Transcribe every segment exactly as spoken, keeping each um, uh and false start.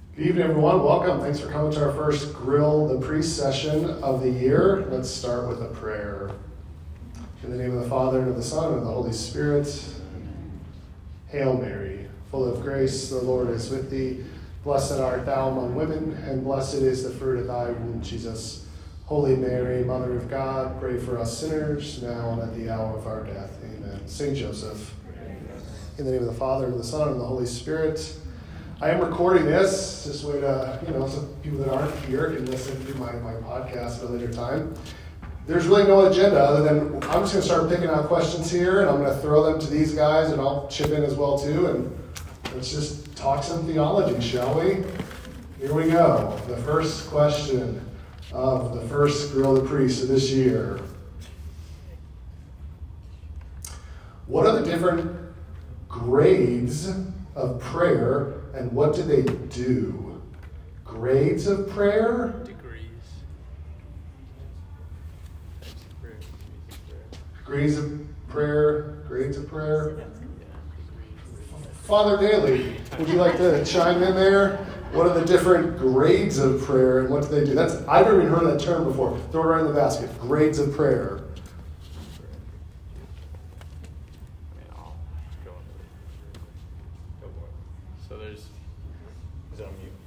Good evening, everyone. Welcome. Thanks for coming to our first Grill the Priest session of the year. Let's start with a prayer. In the name of the Father, and of the Son, and of the Holy Spirit. Hail Mary, full of grace, the Lord is with thee. Blessed art thou among women, and blessed is the fruit of thy womb, Jesus. Holy Mary, Mother of God, pray for us sinners, now and at the hour of our death. Amen. Saint Joseph. In the name of the Father, and of the Son, and of the Holy Spirit. I am recording this, this way to, you know, some people that aren't here can listen to my, my podcast at a later time. There's really no agenda other than I'm just going to start picking out questions here, and I'm going to throw them to these guys, and I'll chip in as well, too, and let's just talk some theology, shall we? Here we go. The first question of the first Grill the Priest of this year. What are the different grades of prayer, and what do they do? Grades of prayer? Degrees. Grades of prayer? Grades of prayer? Father Daly, would you like to chime in there? What are the different grades of prayer, and what do they do? That's I've never even heard of that term before. Throw it right in the basket. Grades of prayer. So there's, is it on mute?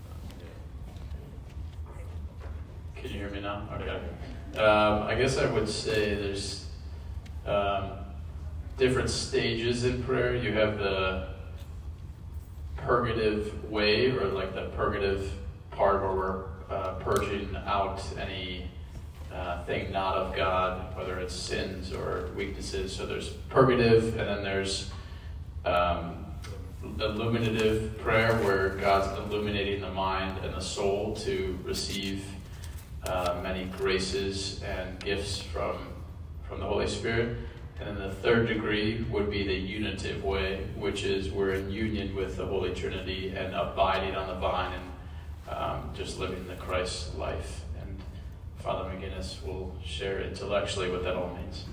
Can you hear me now? Okay. Um, I guess I would say there's um, different stages in prayer. You have the purgative way, or like the purgative part where we're uh, purging out any uh, thing not of God, whether it's sins or weaknesses. So there's purgative, and then there's um, illuminative prayer, where God's illuminating the mind and the soul to receive uh, many graces and gifts from from the Holy Spirit. And then the third degree would be the unitive way, which is we're in union with the Holy Trinity and abiding on the vine and um, just living the Christ life. And Father McGinnis will share intellectually what that all means.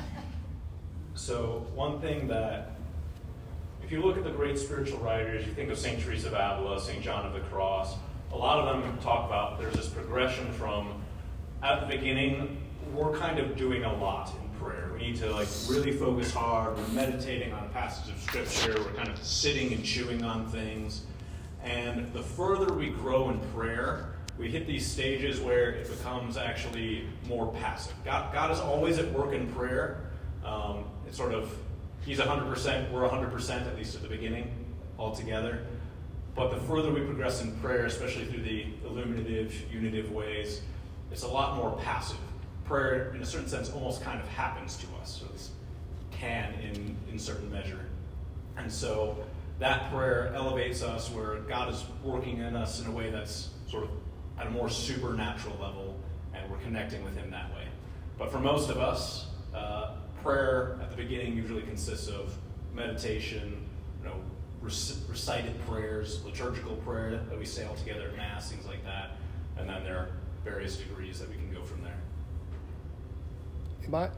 So one thing that, if you look at the great spiritual writers, you think of Saint Teresa of Avila, Saint John of the Cross, a lot of them talk about there's this progression from, at the beginning, we're kind of doing a lot in prayer. We need to like really focus hard. We're meditating on a passage of scripture. We're kind of sitting and chewing on things. And the further we grow in prayer, we hit these stages where it becomes actually more passive. God, God is always at work in prayer. Um, it's sort of, He's one hundred percent, we're one hundred percent, at least at the beginning, altogether. But the further we progress in prayer, especially through the illuminative, unitive ways, it's a lot more passive. Prayer, in a certain sense, almost kind of happens to us. So it's can in, in certain measure. And so that prayer elevates us where God is working in us in a way that's sort of at a more supernatural level, and we're connecting with Him that way. But for most of us, uh, prayer at the beginning usually consists of meditation, you know, rec- recited prayers, liturgical prayer that we say all together at Mass, things like that. And then there are various degrees that we can go from there. Am I?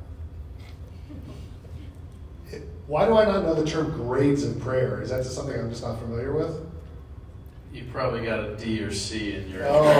Why do I not know the term grades of prayer? Is that just something I'm just not familiar with? You probably got a D or C in your... Oh.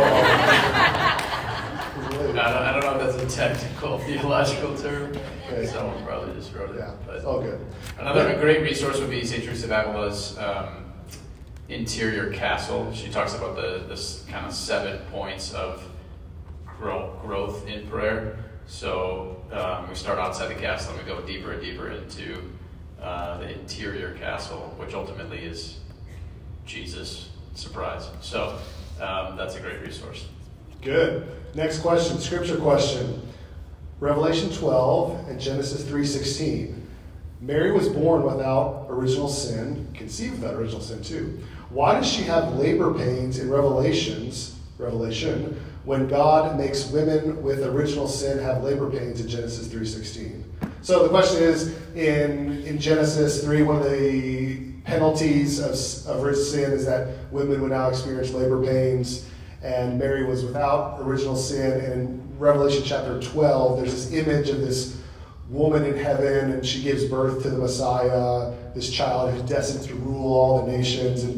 I, don't, I don't know if that's a technical theological term. Okay. Someone probably just wrote it. Yeah, but it's all good. Another great resource would be Saint Teresa of Avila's um, Interior Castle. She talks about the this kind of seven points of grow, growth in prayer. So um, we start outside the castle and we go deeper and deeper into uh, the interior castle, which ultimately is Jesus. Surprise. So um, that's a great resource. Good. Next question, scripture question. Revelation twelve and Genesis three sixteen. Mary was born without original sin, conceived without original sin too. Why does she have labor pains in Revelations, Revelation, when God makes women with original sin have labor pains in Genesis three sixteen? So the question is, in, in Genesis three, one of the penalties of, of original sin is that women would now experience labor pains, and Mary was without original sin. And in Revelation chapter twelve, there's this image of this woman in heaven, and she gives birth to the Messiah, this child who's destined to rule all the nations. And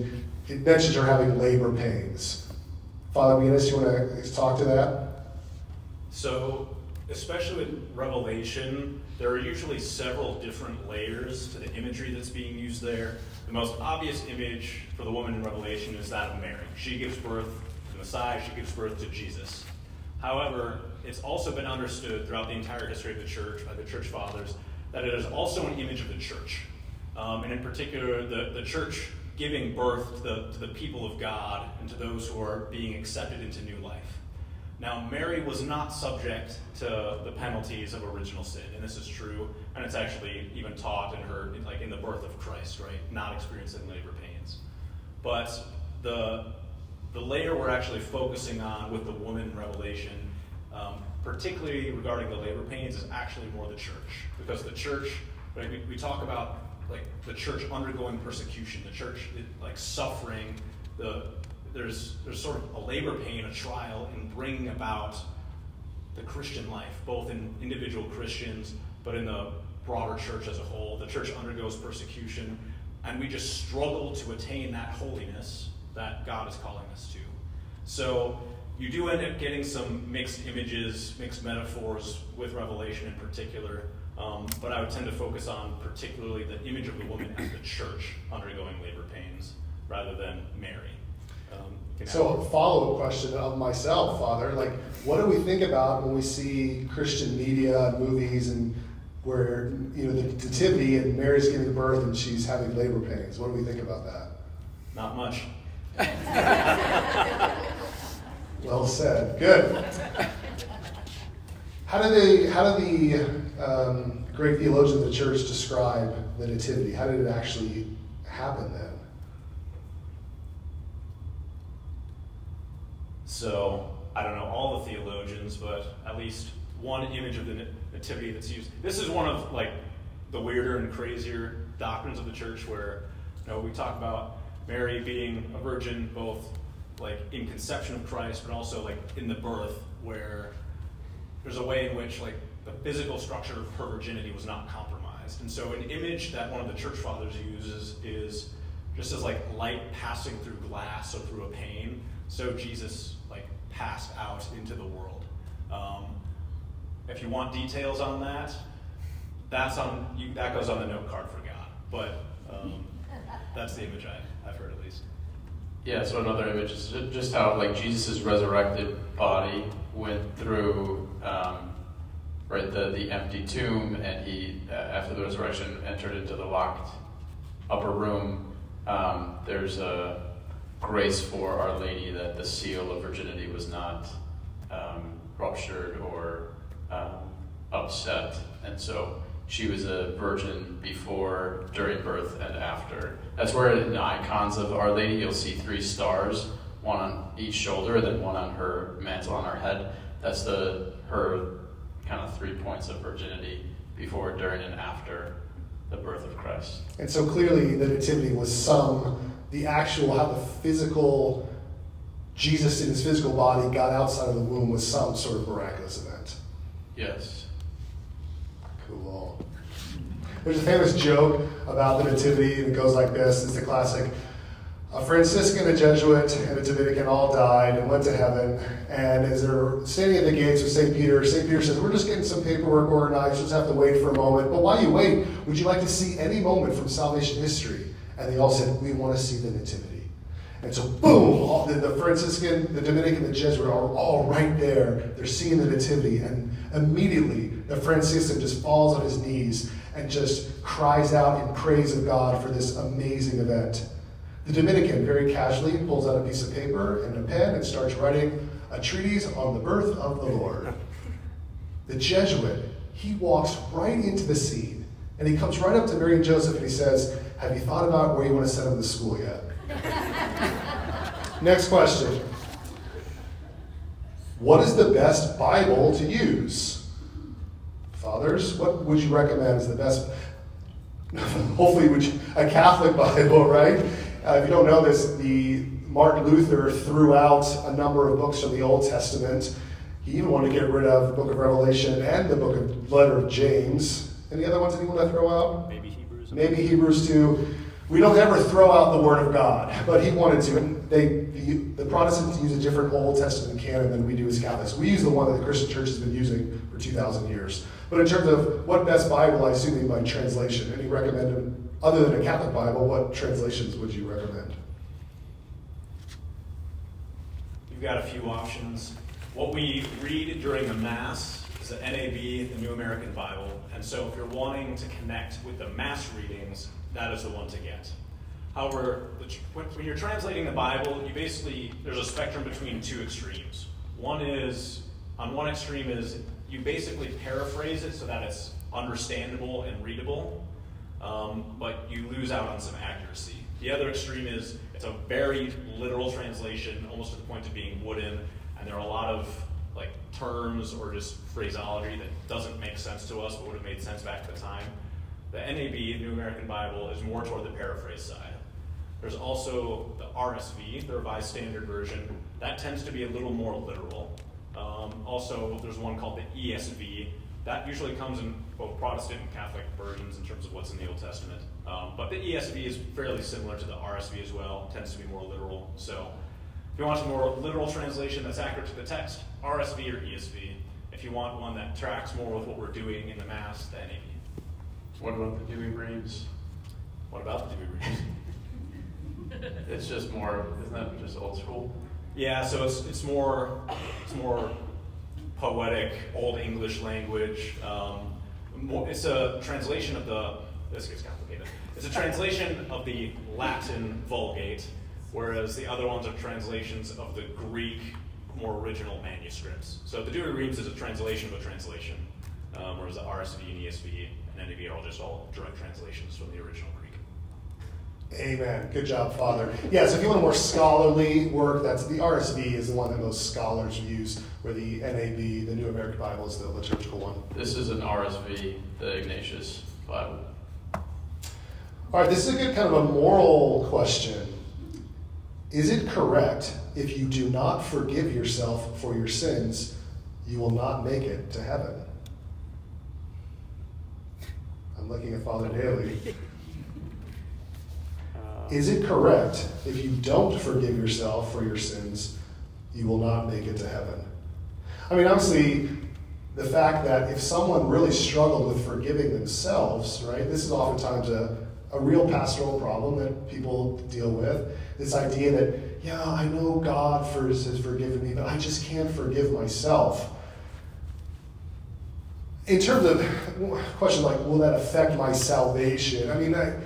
it mentions her having labor pains. Father McGinnis, you want to talk to that? So, especially with Revelation, there are usually several different layers to the imagery that's being used there. The most obvious image for the woman in Revelation is that of Mary. She gives birth to the Messiah, she gives birth to Jesus. However, it's also been understood throughout the entire history of the church by the church fathers that it is also an image of the church. Um, and in particular, the, the church giving birth to the, to the people of God and to those who are being accepted into new life. Now, Mary was not subject to the penalties of original sin, and this is true, and it's actually even taught in her, like in the birth of Christ, right? Not experiencing labor pains. But the the layer we're actually focusing on with the woman in Revelation, um, particularly regarding the labor pains, is actually more the church, because the church, right, we, we talk about like the church undergoing persecution, the church like suffering, the There's there's sort of a labor pain, a trial in bringing about the Christian life, both in individual Christians, but in the broader church as a whole. The church undergoes persecution, and we just struggle to attain that holiness that God is calling us to. So you do end up getting some mixed images, mixed metaphors with Revelation in particular, um, but I would tend to focus on particularly the image of the woman as the church undergoing labor pains, rather than Mary. Um, so a follow-up question of myself, Father, like what do we think about when we see Christian media and movies and where, you know, the nativity and Mary's giving birth and she's having labor pains? What do we think about that? Not much. Well said. Good. How do they, how do the um, great theologians of the church describe the nativity? How did it actually happen then? So, I don't know all the theologians, but at least one image of the nativity that's used. This is one of like the weirder and crazier doctrines of the church where, you know, we talk about Mary being a virgin both like in conception of Christ, but also like in the birth, where there's a way in which like the physical structure of her virginity was not compromised. And so an image that one of the church fathers uses is just as like light passing through glass or through a pane. So Jesus like passed out into the world. Um, if you want details on that, that's on you, that goes on the note card for God. But um, that's the image I, I've heard at least. Yeah. So another image is just how like Jesus' resurrected body went through um, right the the empty tomb, and he uh, after the resurrection entered into the locked upper room. Um, there's a grace for Our Lady that the seal of virginity was not um, ruptured or um, upset, and so she was a virgin before, during birth, and after. That's where in the icons of Our Lady you'll see three stars, one on each shoulder, and then one on her mantle on her head. That's the her kind of three points of virginity before, during, and after the birth of Christ. And so clearly the nativity was some the actual, how the physical, Jesus in his physical body got outside of the womb was some sort of miraculous event. Yes. Cool. There's a famous joke about the nativity, and it goes like this. It's the classic. A Franciscan, a Jesuit, and a Dominican all died and went to heaven. And as they're standing at the gates with Saint Peter, Saint Peter says, we're just getting some paperwork organized. You just have to wait for a moment. But while you wait, would you like to see any moment from salvation history? And they all said, we want to see the nativity. And so, boom, all, the, the Franciscan, the Dominican, the Jesuit are all right there. They're seeing the nativity. And immediately, the Franciscan just falls on his knees and just cries out in praise of God for this amazing event. The Dominican, very casually, pulls out a piece of paper and a pen and starts writing a treatise on the birth of the Lord. The Jesuit, he walks right into the scene. And he comes right up to Mary and Joseph and he says, have you thought about where you want to send them to school yet? Next question. What is the best Bible to use? Fathers, what would you recommend as the best? Hopefully would you, a Catholic Bible, right? Uh, if you don't know this, the Martin Luther threw out a number of books from the Old Testament. He even wanted to get rid of the book of Revelation and the book of letter of James. Any other ones that you want to throw out? Maybe Hebrews. Maybe Hebrews too. we don't ever throw out the Word of God, but he wanted to. And they, the, the Protestants use a different Old Testament canon than we do as Catholics. We use the one that the Christian Church has been using for two thousand years. But in terms of what best Bible, I assume you mean by translation. Any recommended, other than a Catholic Bible, what translations would you recommend? You've got a few options. What we read during the Mass is the N A B, the New American Bible. And so if you're wanting to connect with the Mass readings, that is the one to get. However, the, when you're translating the Bible, you basically, there's a spectrum between two extremes. One is, on one extreme is, you basically paraphrase it so that it's understandable and readable, um, but you lose out on some accuracy. The other extreme is, it's a very literal translation, almost to the point of being wooden, and there are a lot of like terms or just phraseology that doesn't make sense to us, but would have made sense back at the time. The N A B, New American Bible, is more toward the paraphrase side. There's also the R S V, the Revised Standard Version. That tends to be a little more literal. Um, also, there's one called the E S V. That usually comes in both Protestant and Catholic versions in terms of what's in the Old Testament. Um, but the E S V is fairly similar to the R S V as well. It tends to be more literal. So if you want a more literal translation that's accurate to the text, R S V or E S V. If you want one that tracks more with what we're doing in the Mass, the N A B. What about the Douay-Rheims? What about the Douay-Rheims? It's just more, isn't that just old school? Yeah, so it's it's more it's more poetic, Old English language. Um, more, it's a translation of the. This gets complicated. It's a translation of the Latin Vulgate, whereas the other ones are translations of the Greek, more original manuscripts. So the Douay-Rheims is a translation of a translation, um, whereas the R S V and E S V and N A B are all just all direct translations from the original Greek. Amen. Good job, Father. Yeah, so if you want a more scholarly work, that's the R S V is the one that most scholars use, where the N A B, the New American Bible, is the liturgical one. This is an R S V, the Ignatius Bible. All right, this is a good kind of a moral question. Is it correct if you do not forgive yourself for your sins, you will not make it to heaven? I'm looking at Father Daly. Is it correct if you don't forgive yourself for your sins, you will not make it to heaven? I mean, obviously, the fact that if someone really struggled with forgiving themselves, right, this is oftentimes a, a real pastoral problem that people deal with. This idea that, yeah, I know God for, has forgiven me, but I just can't forgive myself. In terms of a question like, will that affect my salvation? I mean, I,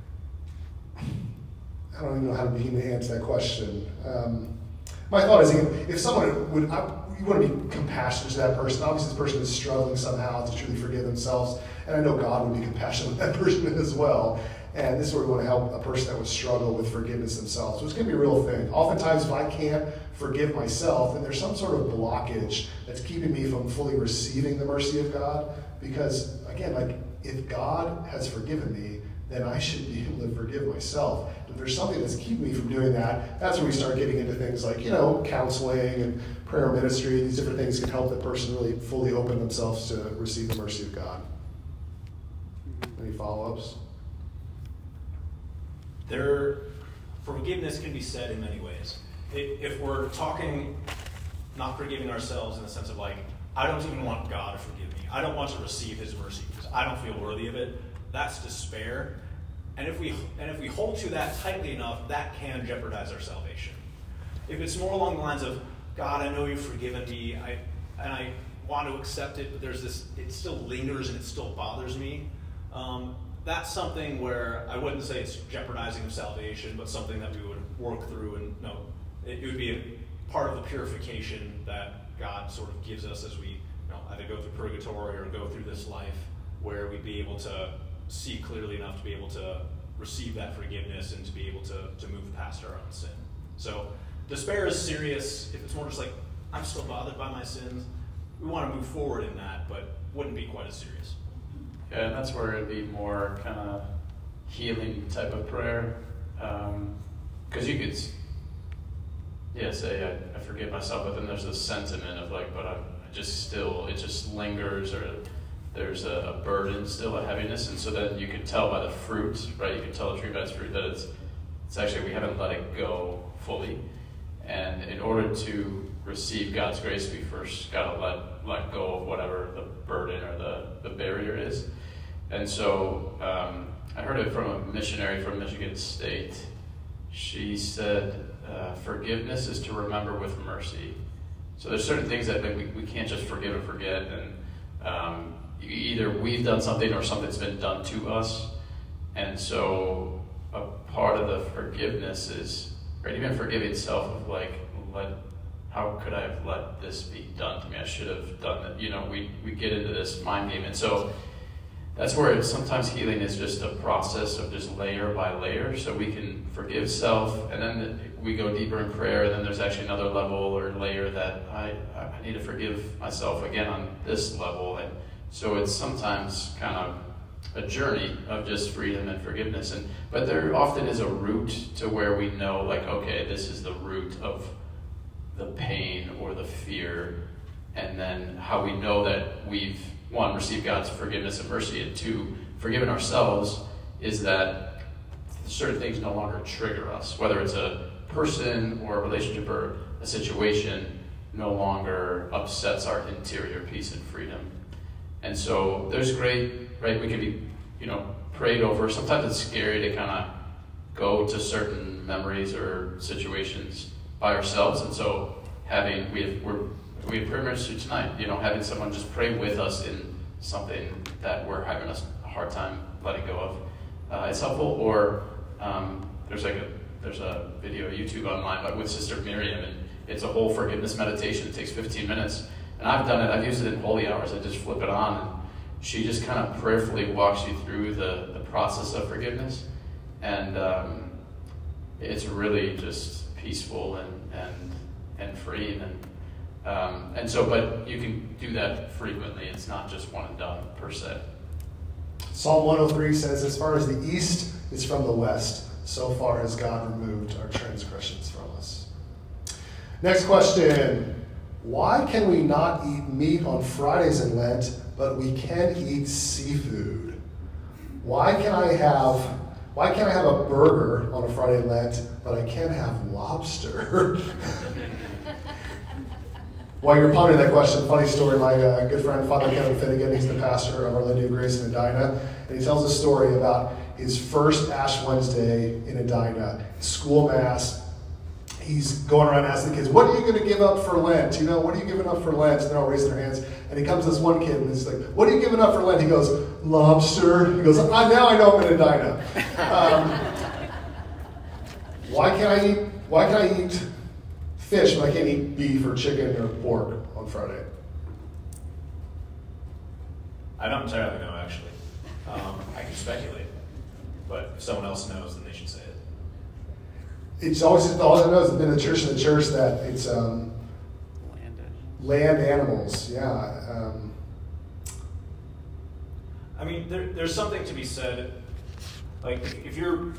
I don't even know how to begin to answer that question. Um, my thought is, if someone would, I, you want to be compassionate to that person. Obviously, this person is struggling somehow to truly forgive themselves, and I know God would be compassionate with that person as well. And this is where we want to help a person that would struggle with forgiveness themselves. So it's going to be a real thing. Oftentimes, if I can't forgive myself, then there's some sort of blockage that's keeping me from fully receiving the mercy of God. Because, again, like, if God has forgiven me, then I should be able to forgive myself. If there's something that's keeping me from doing that, that's when we start getting into things like, you know, counseling and prayer ministry. These different things can help the person really fully open themselves to receive the mercy of God. Any follow-ups? There, forgiveness can be said in many ways. If we're talking not forgiving ourselves in the sense of like, I don't even want God to forgive me. I don't want to receive his mercy because I don't feel worthy of it. That's despair. And if we and if we hold to that tightly enough, that can jeopardize our salvation. If it's more along the lines of, God, I know you've forgiven me, I and I want to accept it, but there's this, it still lingers and it still bothers me. Um, that's something where I wouldn't say it's jeopardizing of salvation, but something that we would work through, and no, it, it would be a part of the purification that God sort of gives us as we, you know, either go through purgatory or go through this life, where we'd be able to see clearly enough to be able to receive that forgiveness and to be able to, to move past our own sin. So despair is serious. If it's more just like, I'm still bothered by my sins, we want to move forward in that, but wouldn't be quite as serious. Yeah, and that's where it'd be more kind of healing type of prayer. Um, because you could, yeah, say, I, I forgive myself, but then there's this sentiment of like, but I, I just still, it just lingers, or there's a, a burden still, a heaviness, and so then you can tell by the fruit, right? You can tell the tree by its fruit that it's it's actually we haven't let it go fully. And in order to receive God's grace, we first gotta let let go of whatever the burden or the, the barrier is. And so um, I heard it from a missionary from Michigan State. She said, uh, forgiveness is to remember with mercy. So there's certain things that like, we, we can't just forgive and forget, and um, either we've done something or something's been done to us. And so a part of the forgiveness is, right, even forgiving self of like, let, how could I have let this be done to me? I should have done that. You know, we, we get into this mind game. And so that's where it's, sometimes healing is just a process of just layer by layer. So we can forgive self, and then we go deeper in prayer, and then there's actually another level or layer that I, I need to forgive myself again on this level. And so it's sometimes kind of a journey of just freedom and forgiveness. And but there often is a root to where we know, like, okay, this is the root of the pain or the fear. And then how we know that we've, one, received God's forgiveness and mercy, and two, forgiven ourselves, is that certain things no longer trigger us. Whether it's a person or a relationship or a situation, no longer upsets our interior peace and freedom. And so there's great, right, we can be, you know, prayed over. Sometimes it's scary to kind of go to certain memories or situations by ourselves. And so having, we have, we're, we have prayer ministry tonight, you know, having someone just pray with us in something that we're having a hard time letting go of. Uh, it's helpful. Or um, there's like a, there's a video YouTube online like with Sister Miriam, and it's a whole forgiveness meditation. It takes fifteen minutes. And I've done it, I've used it in holy hours. I just flip it on, and she just kind of prayerfully walks you through the, the process of forgiveness. And um, it's really just peaceful and and, and freeing. And, um, and so, but you can do that frequently. It's not just one and done, per se. Psalm one oh three says, as far as the east is from the west, so far has God removed our transgressions from us. Next question. Why can we not eat meat on Fridays in Lent, but we can eat seafood? Why can I have why can't I have a burger on a Friday in Lent, but I can't have lobster? While you're pondering that question, funny story, my uh, good friend Father Kevin Finnegan, he's the pastor of Our Lady of Grace in Edina, and he tells a story about his first Ash Wednesday in Edina, school mass. He's going around asking the kids, what are you going to give up for Lent? You know, what are you giving up for Lent? And they're all raising their hands. And he comes to this one kid and he's like, what are you giving up for Lent? He goes, lobster. He goes, ah, now I know I'm in Edina. Um, why can't I eat, why can I eat fish, but I can't eat beef or chicken or pork on Friday? I don't entirely know, actually. Um, I can speculate. But if someone else knows, then they should say it. It's always, all I know has been the church in the church that it's um, land, land animals. Yeah. Um, I mean, there, there's something to be said. Like, if you're...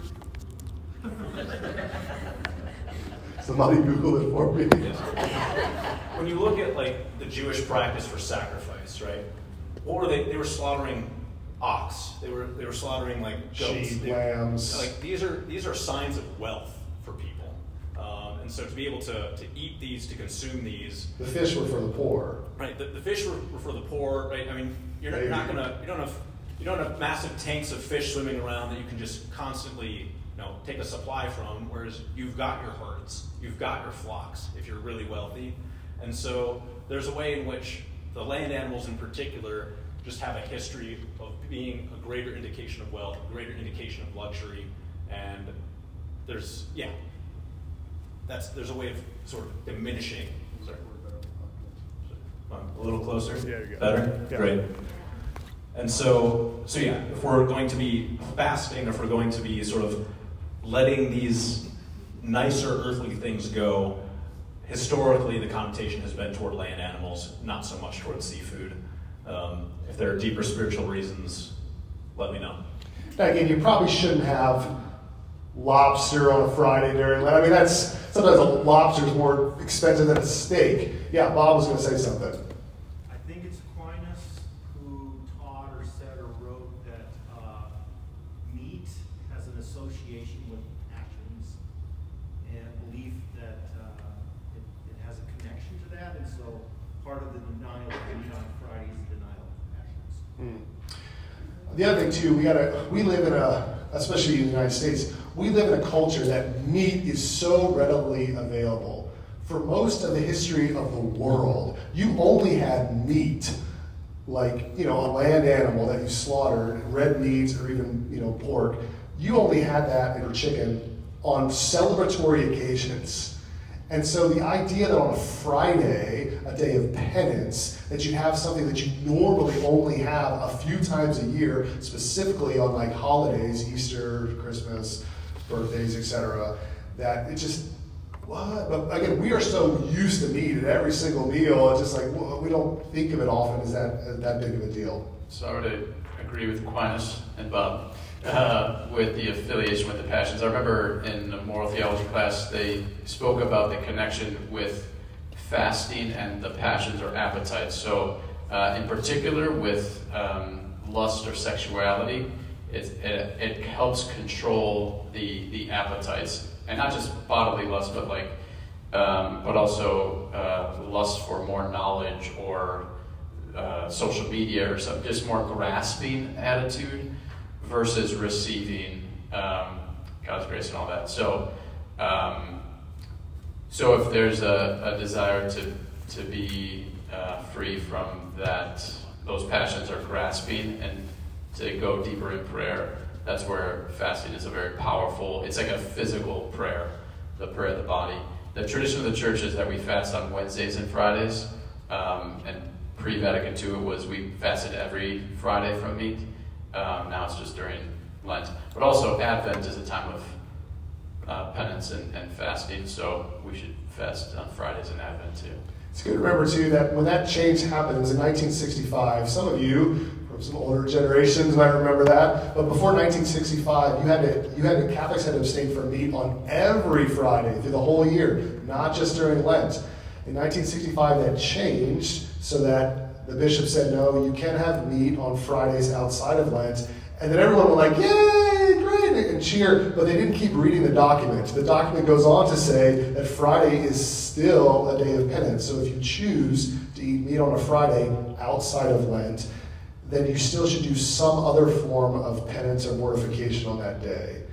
Somebody Google it for me. When you look at, like, the Jewish practice for sacrifice, right? What were they? They were slaughtering ox. They were they were slaughtering, like, goats. Sheep, they, lambs. Like, these are these are signs of wealth for people. Um, and so to be able to, to eat these, to consume these... The fish were for the poor. Right, the, the fish were, were for the poor, right? I mean, you're not, you're not gonna, you don't have, you don't have massive tanks of fish swimming around that you can just constantly, you know, take a supply from, whereas you've got your herds, you've got your flocks, if you're really wealthy. And so there's a way in which the land animals in particular just have a history of being a greater indication of wealth, a greater indication of luxury, and there's, yeah, that's, there's a way of sort of diminishing. Sorry. A little closer? Yeah, you're good. Better? Yeah. Great. And so, so yeah, if we're going to be fasting, if we're going to be sort of letting these nicer earthly things go, historically the connotation has been toward land animals, not so much toward seafood. Um, if there are deeper spiritual reasons, let me know. Now again, you probably shouldn't have lobster on a Friday during Lent. I mean, that's sometimes a lobster is more expensive than a steak. Yeah, Bob was going to say something. I think it's Aquinas who taught The other thing too, we gotta we live in a, especially in the United States, we live in a culture that meat is so readily available. For most of the history of the world, you only had meat, like, you know, a land animal that you slaughtered, red meat or even, you know, pork. You only had that, or chicken, on celebratory occasions. And so the idea that on a Friday, a day of penance, that you have something that you normally only have a few times a year, specifically on like holidays, Easter, Christmas, birthdays, et cetera, that it just, what? But again, we are so used to meat at every single meal, it's just like, well, we don't think of it often as that, as that big of a deal. So I would agree with Aquinas and Bob uh, with the affiliation with the passions. I remember in the moral theology class, they spoke about the connection with fasting and the passions or appetites. So uh, in particular with um, lust or sexuality, it, it, it helps control the, the appetites. And not just bodily lust, but like, um, but also uh, lust for more knowledge or uh, social media or something, just more grasping attitude versus receiving um, God's grace and all that. So, um, so if there's a, a desire to to be uh, free from that, those passions are grasping, and to go deeper in prayer. That's where fasting is a very powerful, it's like a physical prayer, the prayer of the body. The tradition of the church is that we fast on Wednesdays and Fridays, um, and pre-Vatican two it was we fasted every Friday from meat. Um, now it's just during Lent. But also Advent is a time of uh, penance and, and fasting, so we should fast on Fridays in Advent too. It's good to remember too that when that change happens in nineteen sixty-five, some of you from some older generations might remember that, but before nineteen sixty-five, you had to, you had to, Catholics had to abstain from meat on every Friday through the whole year, not just during Lent. In nineteen sixty-five, that changed so that the bishop said, no, you can't have meat on Fridays outside of Lent. And then everyone was like, yay, great, and cheer, but they didn't keep reading the document. The document goes on to say that Friday is still a day of penance. So if you choose to eat meat on a Friday outside of Lent, then you still should do some other form of penance or mortification on that day.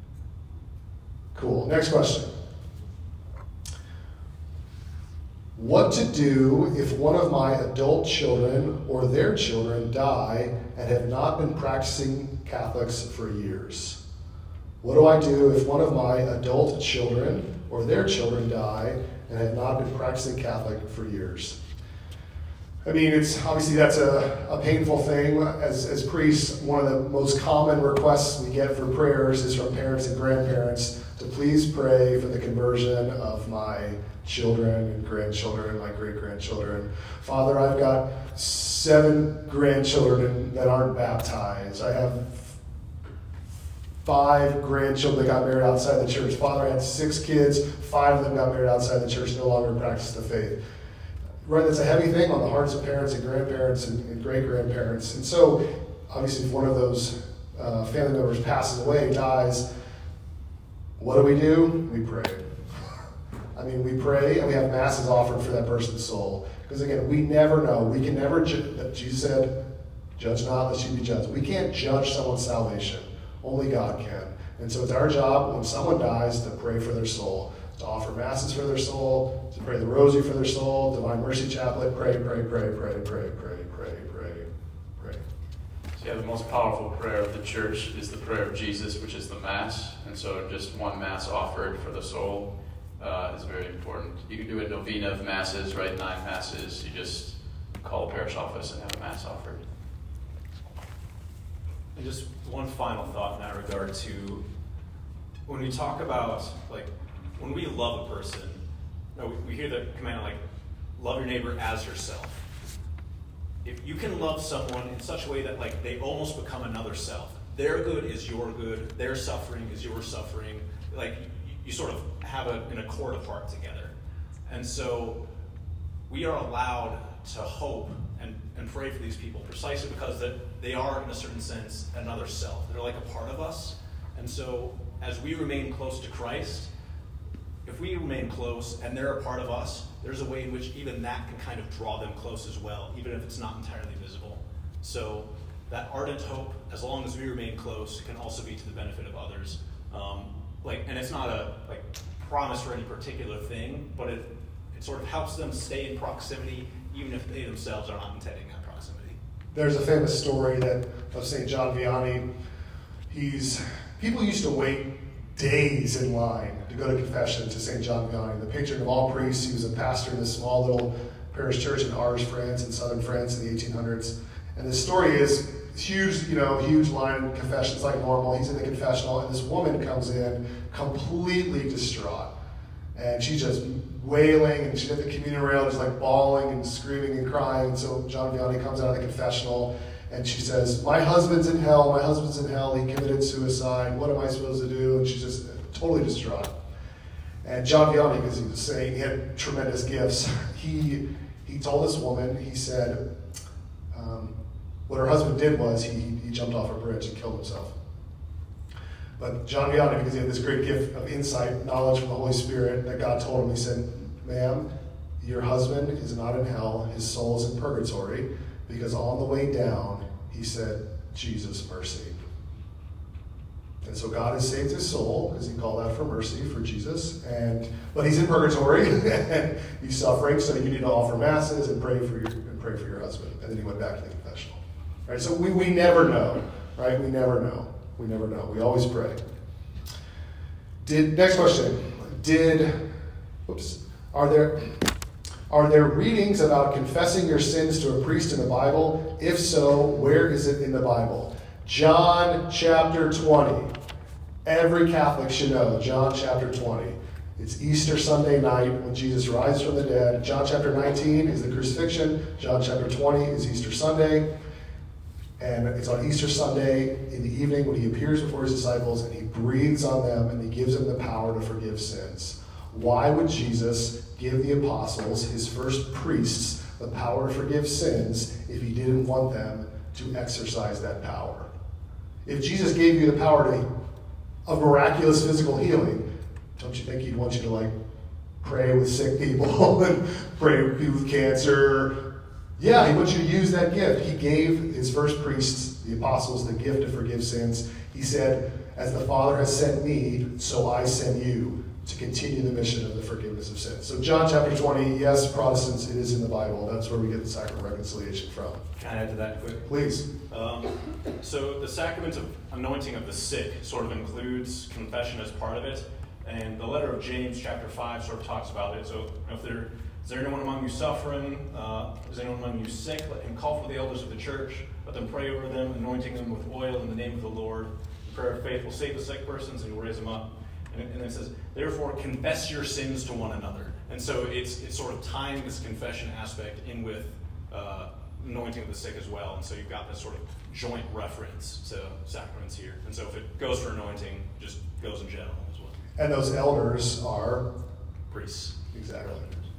Cool. Next question. What to do if one of my adult children or their children die and have not been practicing Catholics for years? What do I do if one of my adult children or their children die and have not been practicing Catholic for years? I mean, it's obviously that's a, a painful thing. As, as priests, one of the most common requests we get for prayers is from parents and grandparents to please pray for the conversion of my children and grandchildren, my great-grandchildren. Father, I've got seven grandchildren that aren't baptized. I have five grandchildren that got married outside the church. Father, I had six kids. Five of them got married outside the church, no longer practice the faith. Right, that's a heavy thing on the hearts of parents and grandparents and, and great-grandparents. And so, obviously, if one of those uh, family members passes away, dies, what do we do? We pray. I mean, we pray and we have masses offered for that person's soul. Because again, we never know. We can never, ju- Jesus said, judge not, lest you be judged. We can't judge someone's salvation. Only God can. And so it's our job when someone dies to pray for their soul, to offer masses for their soul, to pray the rosary for their soul, Divine Mercy Chaplet, pray, pray, pray, pray, pray, pray, pray, pray, pray. So yeah, the most powerful prayer of the church is the prayer of Jesus, which is the Mass. And so just one Mass offered for the soul uh, is very important. You can do a novena of Masses, right? Nine Masses. You just call a parish office and have a Mass offered. And just one final thought in that regard to when we talk about, like, when we love a person, you know, we, we hear the command like, love your neighbor as yourself. If you can love someone in such a way that like they almost become another self, their good is your good, their suffering is your suffering, like you, you sort of have a, an accord of heart together. And so we are allowed to hope and, and pray for these people precisely because that they are, in a certain sense, another self. They're like a part of us. And so as we remain close to Christ, if we remain close and they're a part of us, there's a way in which even that can kind of draw them close as well, even if it's not entirely visible. So that ardent hope, as long as we remain close, can also be to the benefit of others. Um, like, and it's not a like promise for any particular thing, but it it sort of helps them stay in proximity, even if they themselves are not intending that proximity. There's a famous story that of Saint John Vianney. He's people used to wait days in line to go to confession to Saint John Vianney, the patron of all priests. He was a pastor in this small little parish church in Ars, France, in southern France in the eighteen hundreds. And the story is huge, you know, huge line of confessions like normal. He's in the confessional, and this woman comes in completely distraught. And she's just wailing, and she's at the communion rail, just like bawling and screaming and crying. And so John Vianney comes out of the confessional, and she says, "My husband's in hell, my husband's in hell, he committed suicide, what am I supposed to do?" And she's just totally distraught. And John Vianney, because he was saying he had tremendous gifts, he he told this woman, he said, um, what her husband did was he, he jumped off a bridge and killed himself. But John Vianney, because he had this great gift of insight, knowledge from the Holy Spirit, that God told him, he said, "Ma'am, your husband is not in hell, his soul is in purgatory, because on the way down, he said, 'Jesus, mercy.'" And so God has saved his soul, because he called out for mercy for Jesus, and but he's in purgatory, and he's suffering, so you need to offer masses and pray for your and pray for your husband. And then he went back to the confessional. Right? So we, we never know, right? We never know. We never know. We always pray. Did next question. Did whoops. Are there are there readings about confessing your sins to a priest in the Bible? If so, where is it in the Bible? John chapter twenty. Every Catholic should know John chapter twenty. It's Easter Sunday night when Jesus rises from the dead. John chapter nineteen is the crucifixion. John chapter twenty is Easter Sunday. And it's on Easter Sunday in the evening when he appears before his disciples and he breathes on them and he gives them the power to forgive sins. Why would Jesus give the apostles, his first priests, the power to forgive sins if he didn't want them to exercise that power? If Jesus gave you the power to, of miraculous physical healing, don't you think he'd want you to like pray with sick people and pray with people with cancer? Yeah, he wants you to use that gift. He gave his first priests, the apostles, the gift to forgive sins. He said, "As the Father has sent me, so I send you," to continue the mission of the forgiveness of sins. So John chapter twenty, yes, Protestants, it is in the Bible. That's where we get the sacrament of reconciliation from. Can I add to that quick? Please. Um, so the sacrament of anointing of the sick sort of includes confession as part of it. And the letter of James chapter five sort of talks about it. So if there is there anyone among you suffering? Uh, is anyone among you sick? Let him call for the elders of the church. Let them pray over them, anointing them with oil in the name of the Lord. The prayer of faith will save the sick persons and will raise them up. And it, and it says, therefore, confess your sins to one another. And so it's it's sort of tying this confession aspect in with uh, anointing of the sick as well. And so you've got this sort of joint reference to sacraments here. And so if it goes for anointing, it just goes in general as well. And those elders are? Priests. Exactly.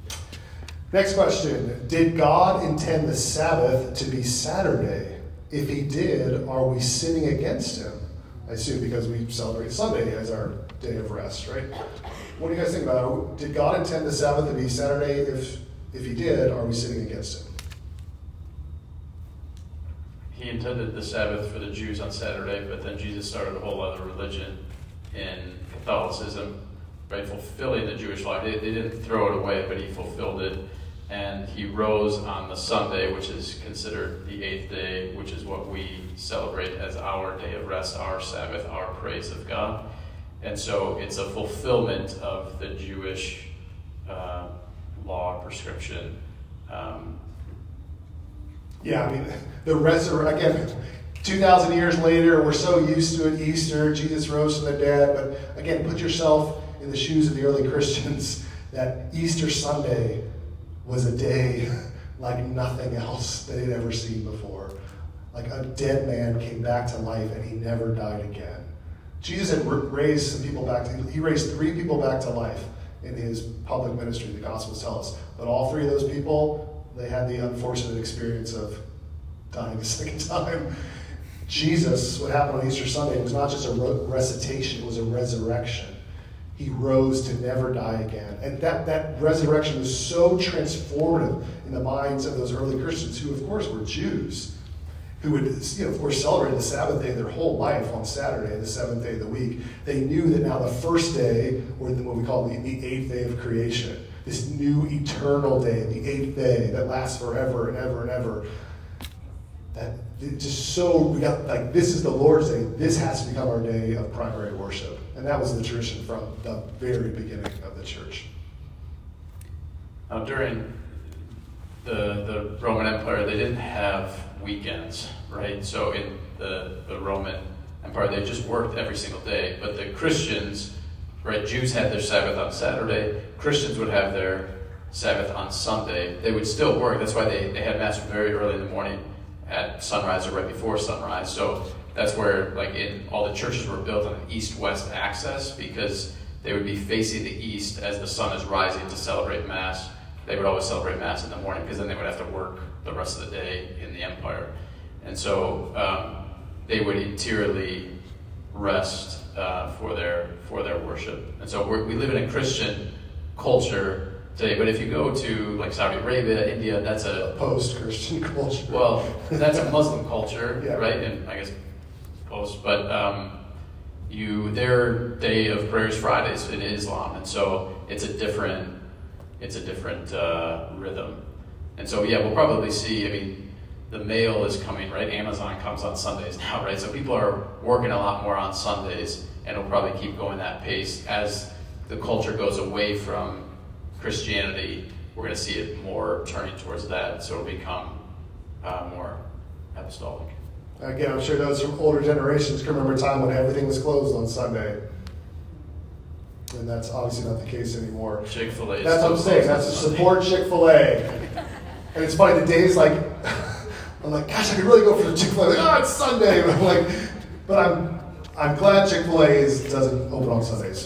Next question. Did God intend the Sabbath to be Saturday? If he did, are we sinning against him? I assume because we celebrate Sunday as our day of rest, right? What do you guys think about it? Did God intend the Sabbath to be Saturday? If if he did, are we sinning against him? He intended the Sabbath for the Jews on Saturday, but then Jesus started a whole other religion in Catholicism, right? Fulfilling the Jewish law. They, they didn't throw it away, but he fulfilled it. And he rose on the Sunday, which is considered the eighth day, which is what we celebrate as our day of rest, our Sabbath, our praise of God. And so it's a fulfillment of the Jewish uh, law prescription. Um, yeah, I mean, the resurrection, again, two thousand years later, we're so used to it, Easter, Jesus rose from the dead. But again, put yourself in the shoes of the early Christians, that Easter Sunday was a day like nothing else they had ever seen before. Like a dead man came back to life and he never died again. Jesus had raised some people back to, he raised three people back to life in his public ministry, the Gospels tell us. But all three of those people, they had the unfortunate experience of dying a second time. Jesus, what happened on Easter Sunday was not just a recitation, it was a resurrection. He rose to never die again. And that, that resurrection was so transformative in the minds of those early Christians who, of course, were Jews. who would, you know, of course, celebrate the Sabbath day their whole life on Saturday, the seventh day of the week. They knew that now the first day, or what we call the, the eighth day of creation, this new eternal day, the eighth day that lasts forever and ever and ever, that it just so, we got like, this is the Lord's day. This has to become our day of primary worship. And that was the tradition from the very beginning of the church. Now, during the the Roman Empire, they didn't have weekends, right? So in the, the Roman Empire, they just worked every single day. But the Christians, right, Jews had their Sabbath on Saturday. Christians would have their Sabbath on Sunday. They would still work. That's why they, they had Mass very early in the morning at sunrise or right before sunrise. So that's where, like, in all the churches were built on an east-west axis, because they would be facing the east as the sun is rising to celebrate Mass. They would always celebrate Mass in the morning, because then they would have to work the rest of the day in the empire. And so um, they would interiorly rest uh, for their for their worship. And so we're, we live in a Christian culture today, but if you go to like Saudi Arabia, India, that's a post-Christian culture. Well, that's a Muslim culture, yeah. right? And I guess post, but um, you their day of prayer is Fridays in Islam, and so it's a different it's a different uh, rhythm. And so yeah, we'll probably see. I mean, the mail is coming, right? Amazon comes on Sundays now, right? So people are working a lot more on Sundays, and it'll probably keep going that pace as the culture goes away from Christianity. We're going to see it more turning towards that, so it'll become uh, more apostolic. Again, I'm sure those from older generations can remember a time when everything was closed on Sunday. And that's obviously not the case anymore. Chick-fil-A. That's what I'm saying. That's to support Chick-fil-A. And it's funny, the days like, I'm like, gosh, I could really go for the Chick-fil-A. Like, oh, it's Sunday. But I'm like, but I'm I'm glad Chick-fil-A is, doesn't open on Sundays.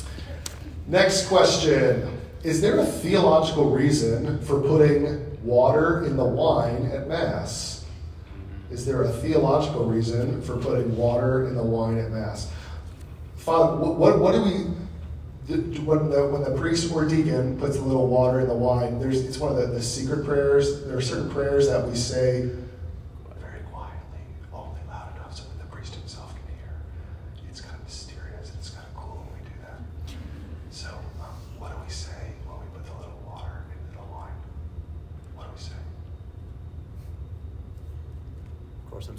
Next question. Is there a theological reason for putting water in the wine at Mass? Is there a theological reason for putting water in the wine at Mass? Father, what, what do we... When the, when the priest or deacon puts a little water in the wine, there's it's one of the, the secret prayers. There are certain prayers that we say very quietly, only loud enough so that the priest himself can hear. It's kind of mysterious and it's kind of cool when we do that. So, um, what do we say when we put the little water into the wine? What do we say? Of course, I'm.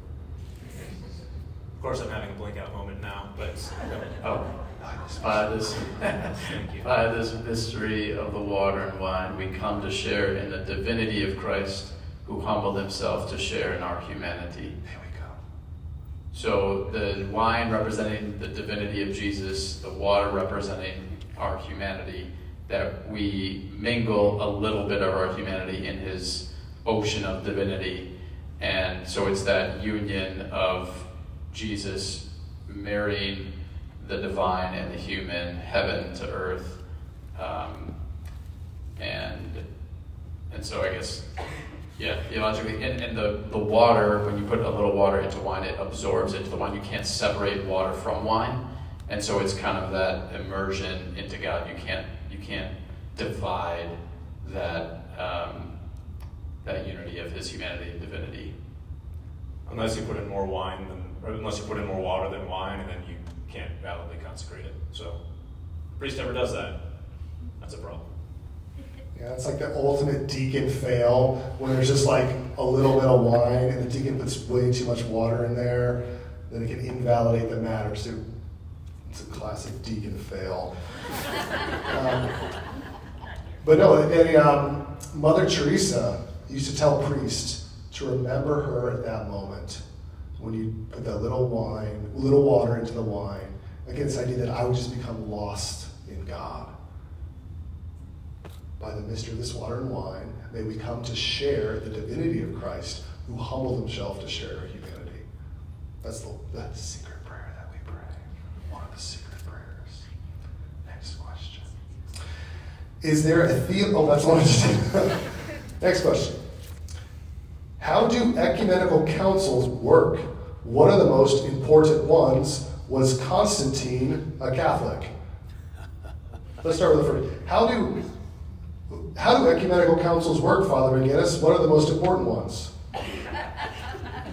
Of course, I'm having a blink out moment now, but oh. By this, by this mystery of the water and wine, we come to share in the divinity of Christ, who humbled himself to share in our humanity. There we go. So the wine representing the divinity of Jesus, the water representing our humanity, that we mingle a little bit of our humanity in his ocean of divinity. And so it's that union of Jesus marrying the divine and the human, heaven to earth, um, and and so I guess, yeah, theologically, and, and the, the water, when you put a little water into wine, it absorbs into the wine. You can't separate water from wine, and so it's kind of that immersion into God. You can't you can't divide that um, that unity of his humanity and divinity. Unless you put in more wine than, or unless you put in more water than wine, and then you can't validly consecrate it. So, if the priest ever does that, that's a problem. Yeah, it's like the ultimate deacon fail, when there's just like a little bit of wine and the deacon puts way too much water in there, then it can invalidate the matter. So it's a classic deacon fail. um, but no, and, um, Mother Teresa used to tell priests to remember her at that moment. When you put that little wine, little water into the wine, again, this idea that I would just become lost in God. By the mystery of this water and wine, may we come to share the divinity of Christ, who humbled himself to share our humanity. That's the, that's the secret prayer that we pray. One of the secret prayers. Next question. Is there a theo... Oh, that's one I just did. Next question. How do ecumenical councils work? One of the most important ones was Constantine, a Catholic. Let's start with the first. How do how do ecumenical councils work, Father McGinnis? What are the most important ones?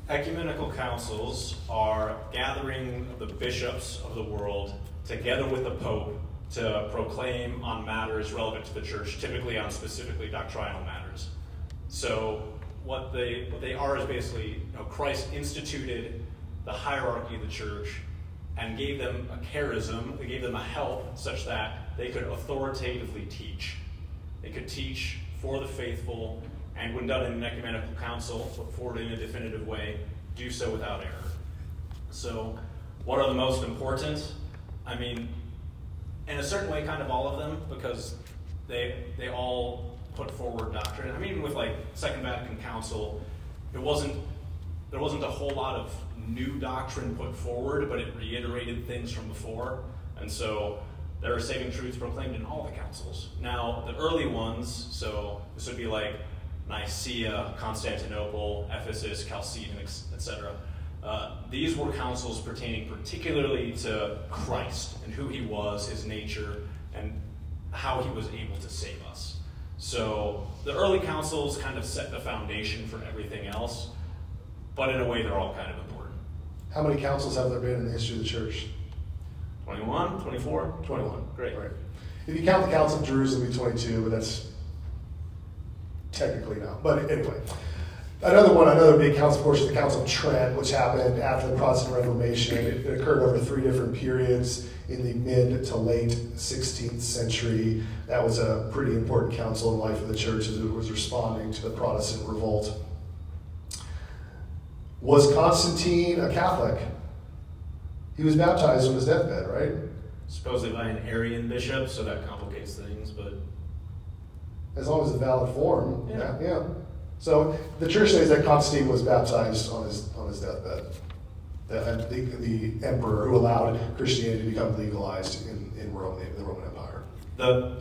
Ecumenical councils are gathering of the bishops of the world together with the Pope to proclaim on matters relevant to the church, typically on specifically doctrinal matters. So what they what they are is basically, you know, Christ instituted the hierarchy of the church and gave them a charism, they gave them a help such that they could authoritatively teach. They could teach for the faithful, and when done in an ecumenical council, put forward in a definitive way, do so without error. So what are the most important? I mean, in a certain way, kind of all of them, because they they all put forward doctrine. I mean, with like Second Vatican Council, it wasn't there wasn't a whole lot of new doctrine put forward, but it reiterated things from before. And so there are saving truths proclaimed in all the councils. Now, the early ones, so this would be like Nicaea, Constantinople, Ephesus, Chalcedon, et cetera. Uh, these were councils pertaining particularly to Christ and who he was, his nature, and how he was able to save us. So the early councils kind of set the foundation for everything else, but in a way they're all kind of important. How many councils have there been in the history of the church? twenty-one, twenty-four? twenty-one. Great. Right. If you count the Council of Jerusalem, it'd be twenty-two, but that's technically not. But anyway, another one, another big council, of course, is the Council of Trent, which happened after the Protestant Reformation. It, it occurred over three different periods in the mid to late sixteenth century. That was a pretty important council in the life of the church as it was responding to the Protestant revolt. Was Constantine a Catholic? He was baptized on his deathbed, right? Supposedly by an Arian bishop, so that complicates things, but... As long as it's a valid form, Yeah. yeah. yeah. So the church says that Constantine was baptized on his on his deathbed. The, the, the emperor who allowed Christianity to become legalized in, in Rome, the Roman Empire. The...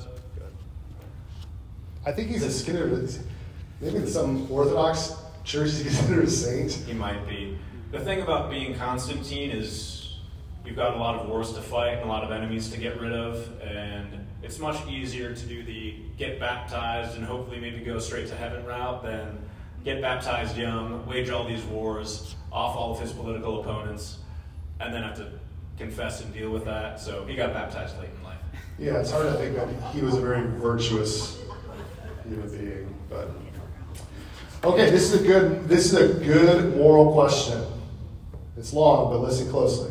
I think he's considered, maybe in some Orthodox churches he's considered a saint. He might be. The thing about being Constantine is you've got a lot of wars to fight and a lot of enemies to get rid of, and it's much easier to do the get baptized and hopefully maybe go straight to heaven route than get baptized young, wage all these wars, off all of his political opponents, and then have to confess and deal with that. So he got baptized late in life. Yeah, it's hard to think that he was a very virtuous human being, but okay, this is a good this is a good moral question. It's long, but listen closely.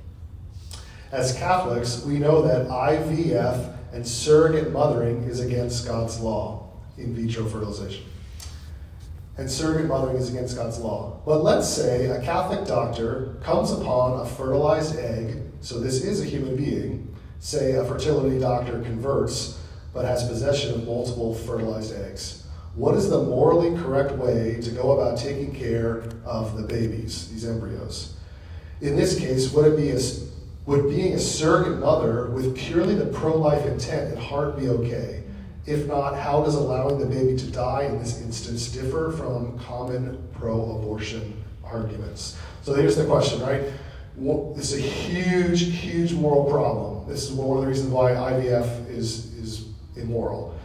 As Catholics, we know that I V F and surrogate mothering is against God's law, in vitro fertilization. And surrogate mothering is against God's law. But let's say a Catholic doctor comes upon a fertilized egg, so this is a human being, say a fertility doctor converts, but has possession of multiple fertilized eggs. What is the morally correct way to go about taking care of the babies, these embryos? In this case, would it be a Would being a surrogate mother with purely the pro-life intent at heart be okay? If not, how does allowing the baby to die in this instance differ from common pro-abortion arguments? So here's the question, right? This is a huge, huge moral problem. This is one of the reasons why I V F is, is immoral.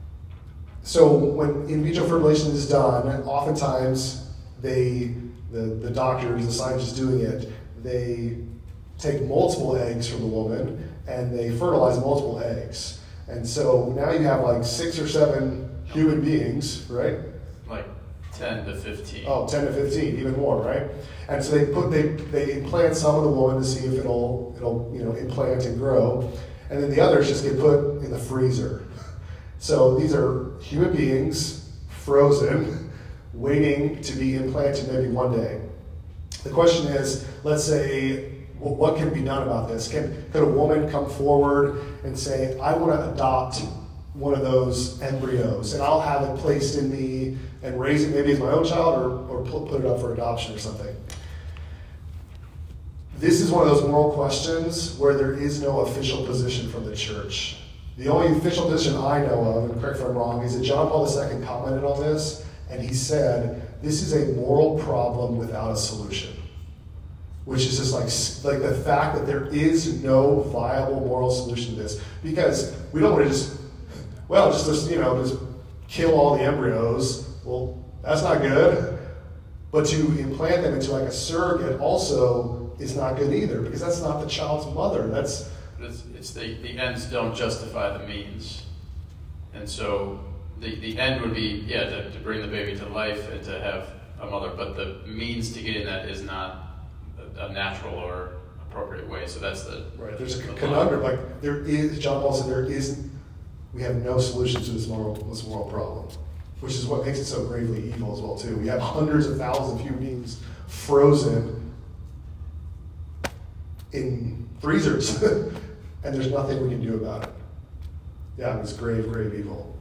So when in vitro fertilization is done, oftentimes they, the, the doctors, the scientists doing it, they take multiple eggs from the woman and they fertilize multiple eggs. And so now you have like six or seven human beings, right? Like ten to fifteen. Oh, ten to fifteen, even more, right? And so they put they they implant some of the woman to see if it'll it'll you know implant and grow, and then the others just get put in the freezer. So these are human beings frozen, waiting to be implanted maybe one day. The question is, let's say, what can be done about this? Can could a woman come forward and say, I want to adopt one of those embryos, and I'll have it placed in me and raise it maybe as my own child, or, or put it up for adoption or something? This is one of those moral questions where there is no official position from the church. The only official position I know of, and correct if I'm wrong, is that John Paul the Second commented on this, and he said, this is a moral problem without a solution. Which is just like, like the fact that there is no viable moral solution to this. Because we don't want to just, well, just, just you know, just kill all the embryos. Well, that's not good. But to implant them into like a surrogate also is not good either, because that's not the child's mother. That's it's, it's the, the ends don't justify the means. And so the, the end would be, yeah, to, to bring the baby to life and to have a mother, but the means to getting that is not a, a natural or appropriate way. So that's the... Right, there's a the conundrum. Like, there is, John Paul said, there isn't, we have no solution to this moral, this moral problem, which is what makes it so gravely evil as well, too. We have hundreds of thousands of human beings frozen in freezers, and there's nothing we can do about it. Yeah, it's grave, grave evil.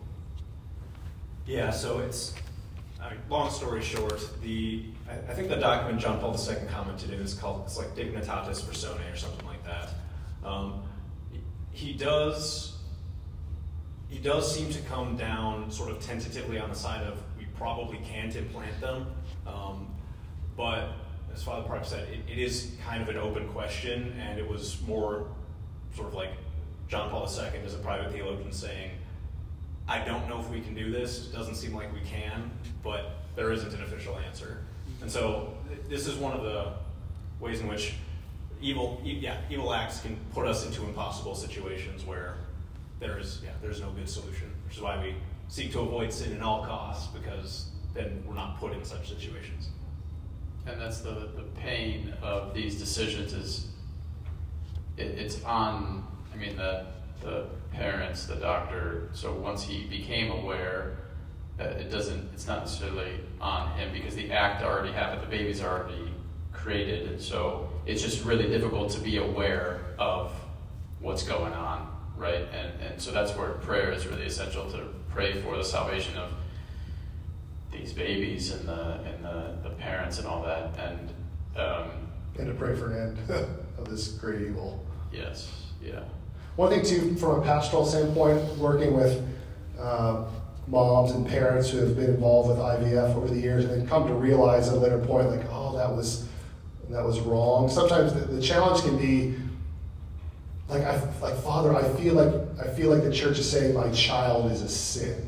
Yeah, so it's, I mean, long story short, the I, I think the document John Paul the Second commented in is called, it's like Dignitatis Personae or something like that. Um, he does, he does seem to come down sort of tentatively on the side of we probably can't implant them, um, but as Father Park said, it, it is kind of an open question, and it was more sort of like John Paul the Second as a private theologian saying, I don't know if we can do this, it doesn't seem like we can, but there isn't an official answer. And so th- this is one of the ways in which evil e- yeah, evil acts can put us into impossible situations where there is yeah, there's no good solution, which is why we seek to avoid sin at all costs, because then we're not put in such situations. And that's the, the pain of these decisions is it, it's on, I mean, the, the parents, the doctor, so once he became aware, uh, it doesn't, it's not necessarily on him because the act already happened, the baby's already created, and so it's just really difficult to be aware of what's going on, right? And, and so that's where prayer is really essential, to pray for the salvation of these babies and the and the, the parents and all that, and um, And to pray for an end of this great evil. yes, yeah. One thing too, from a pastoral standpoint, working with uh, moms and parents who have been involved with I V F over the years and then come to realize at a later point, like, oh, that was that was wrong. Sometimes the, the challenge can be, like, I, like Father, I feel like I feel like the church is saying my child is a sin.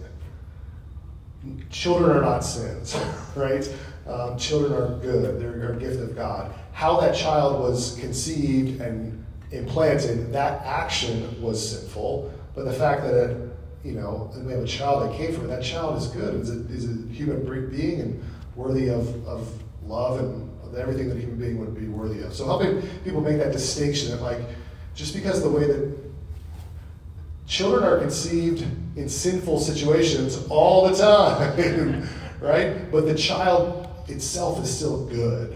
Children are not sins, right? Um, children are good. They're a gift of God. How that child was conceived and implanted, that action was sinful. But the fact that, it, you know, we have a child that came from it, that child is good. Is a, is a human being and worthy of, of love and of everything that a human being would be worthy of. So helping people make that distinction that, like, just because the way that children are conceived in sinful situations all the time, right? But the child itself is still good.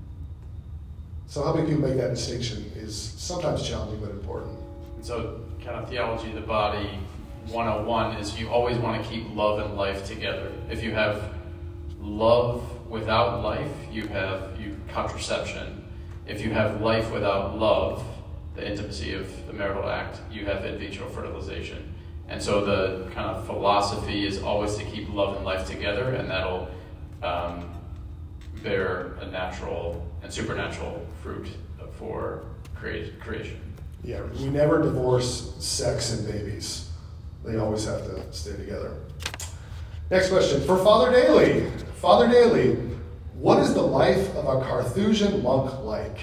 So helping people make that distinction is sometimes challenging but important. And so kind of theology of the body one oh one is you always want to keep love and life together. If you have love without life, you have you contraception. If you have life without love, the intimacy of the marital act, you have in vitro fertilization. And so the kind of philosophy is always to keep love and life together, and that'll um, bear a natural and supernatural fruit for create, creation. Yeah, we never divorce sex and babies. They always have to stay together. Next question. For Father Daly. Father Daly, what is the life of a Carthusian monk like?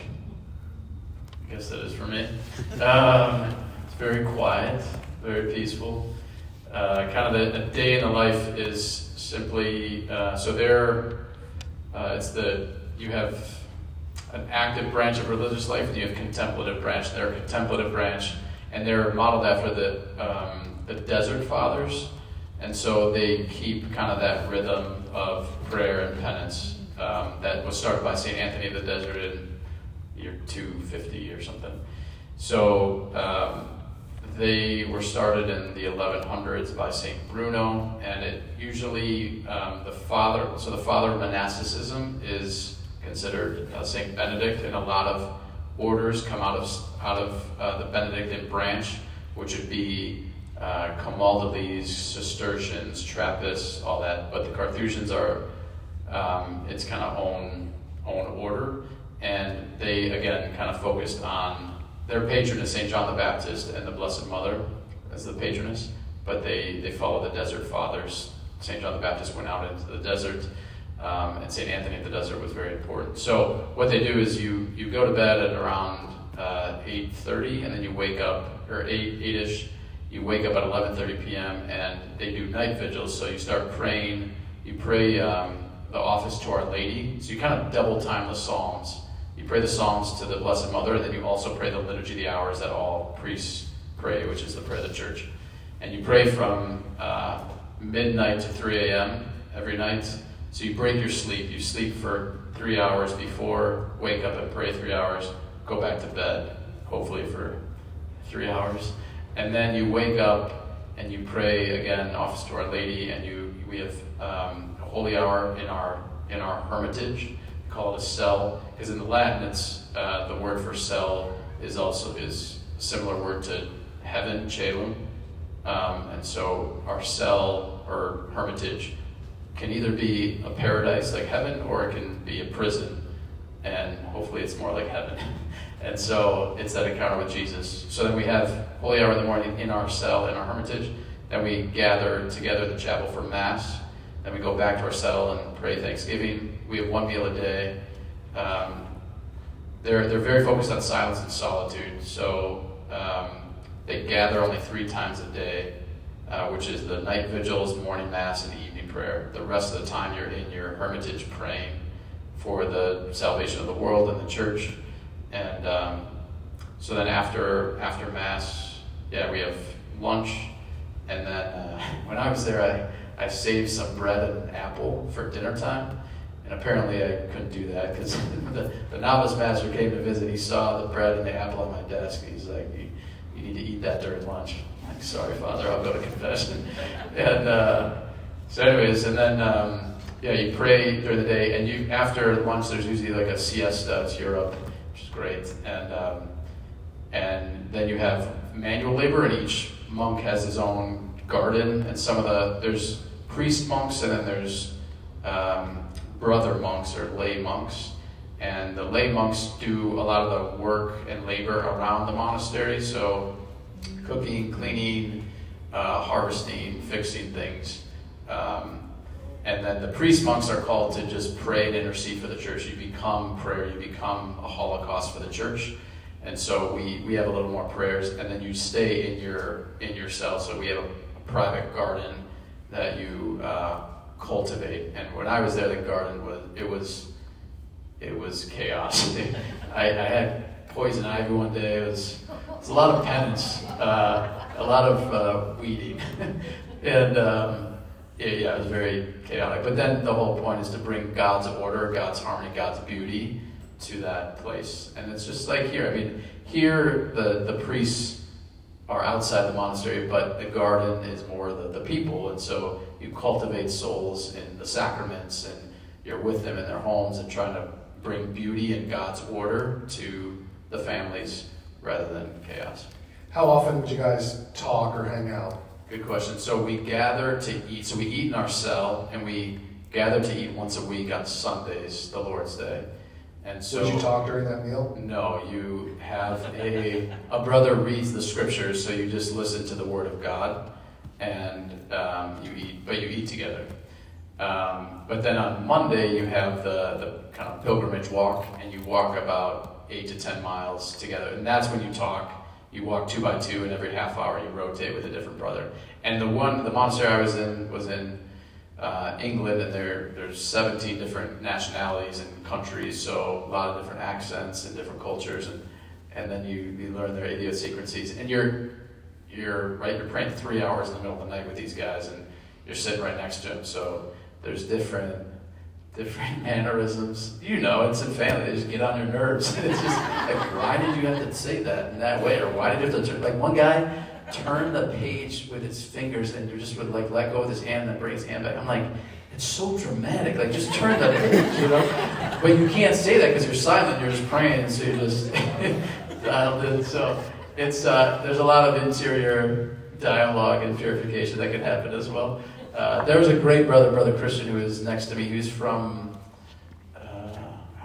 I guess that is for me. Um, it's very quiet, very peaceful. Uh, kind of the, a day in the life is simply, uh, so there, uh, it's the, you have an active branch of religious life and you have contemplative branch. They're a contemplative branch, and they're modeled after the, um, the Desert Fathers. And so they keep kind of that rhythm of prayer and penance um, that was started by Saint Anthony of the Desert in year two fifty or something. So um, they were started in the eleven hundreds by Saint Bruno, and it usually, um, the father, so the father of monasticism is considered uh, Saint Benedict, and a lot of orders come out of out of uh, the Benedictine branch, which would be uh, Camaldolese, Cistercians, Trappists, all that. But the Carthusians are um, its kind of own own order. And they, again, kind of focused on their patron is Saint John the Baptist and the Blessed Mother as the patroness, but they, they follow the Desert Fathers. Saint John the Baptist went out into the desert Um, and Saint Anthony of the Desert was very important. So what they do is you, you go to bed at around uh, eight thirty, and then you wake up, or eight, eight-ish, you wake up at eleven thirty p.m., and they do night vigils, so you start praying. You pray um, the office to Our Lady, so you kind of double time the Psalms. You pray the Psalms to the Blessed Mother, and then you also pray the Liturgy of the Hours that all priests pray, which is the prayer of the church. And you pray from uh, midnight to three a.m. every night. So you break your sleep. You sleep for three hours before, wake up and pray three hours, go back to bed, hopefully for three hours. And then you wake up and you pray again, office to Our Lady, and you we have um, a holy hour in our in our hermitage. We call it a cell, because in the Latin, it's uh, the word for cell is also is a similar word to heaven, caelum. Um, and so our cell or hermitage can either be a paradise like heaven, or it can be a prison, and hopefully it's more like heaven. And so it's that encounter with Jesus. So then we have holy hour in the morning in our cell, in our hermitage. Then we gather together at the chapel for Mass. Then we go back to our cell and pray Thanksgiving. We have one meal a day. Um, they're they're very focused on silence and solitude. So um, they gather only three times a day, uh, which is the night vigils, morning Mass, and evening prayer. The rest of the time you're in your hermitage praying for the salvation of the world and the church. And um, so then after after Mass, yeah, we have lunch. And then uh, when I was there, I, I saved some bread and an apple for dinner time. And apparently I couldn't do that, because the, the novice master came to visit. He saw the bread and the apple on my desk. He's like, you, you need to eat that during lunch. I'm like, sorry, Father, I'll go to confession. And uh, so anyways, and then, um, yeah, you pray during the day. And you after lunch, there's usually like a siesta to Europe, which is great. And um, and then you have manual labor, and each monk has his own garden. And some of the, there's priest monks, and then there's um, brother monks or lay monks. And the lay monks do a lot of the work and labor around the monastery. So cooking, cleaning, uh, harvesting, fixing things. Um, and then the priest monks are called to just pray and intercede for the church. You become prayer, you become a holocaust for the church. And so we, we have a little more prayers, and then you stay in your in your cell. So we have a, a private garden that you uh, cultivate. And when I was there, the garden was it was it was chaos. I, I had poison ivy one day. It was, it was a lot of penance, uh, a lot of uh, weeding, and um, yeah, yeah, it was very chaotic. But then the whole point is to bring God's order, God's harmony, God's beauty to that place. And it's just like here. I mean, here the, the priests are outside the monastery, but the garden is more the, the people. And so you cultivate souls in the sacraments, and you're with them in their homes and trying to bring beauty and God's order to the families rather than chaos. How often would you guys talk or hang out? Good question. So we gather to eat. So we eat in our cell, and we gather to eat once a week on Sundays, the Lord's Day. And so, would you talk during that meal? No, you have a a brother reads the scriptures, so you just listen to the word of God, and um, you eat, but you eat together. Um, but then on Monday you have the, the kind of pilgrimage walk, and you walk about eight to ten miles together, and that's when you talk. You walk two by two, and every half hour you rotate with a different brother. And the one, the monastery I was in was in Uh, England, and there there's seventeen different nationalities and countries, so a lot of different accents and different cultures, and and then you, you learn their idiosyncrasies, and you're you're right you're praying three hours in the middle of the night with these guys, and you're sitting right next to them, so there's different different mannerisms. You know, it's in family, they just get on your nerves. It's just like, why did you have to say that in that way, or why did you have to turn, like one guy turn the page with his fingers, and you just would like let go with his hand and then bring his hand back. I'm like, it's so dramatic. Like, just turn the page, you know? But you can't say that because you're silent. You're just praying, so you just dialed in. So it's uh, there's a lot of interior dialogue and purification that can happen as well. Uh, there was a great brother, Brother Christian, who was next to me. He was from uh,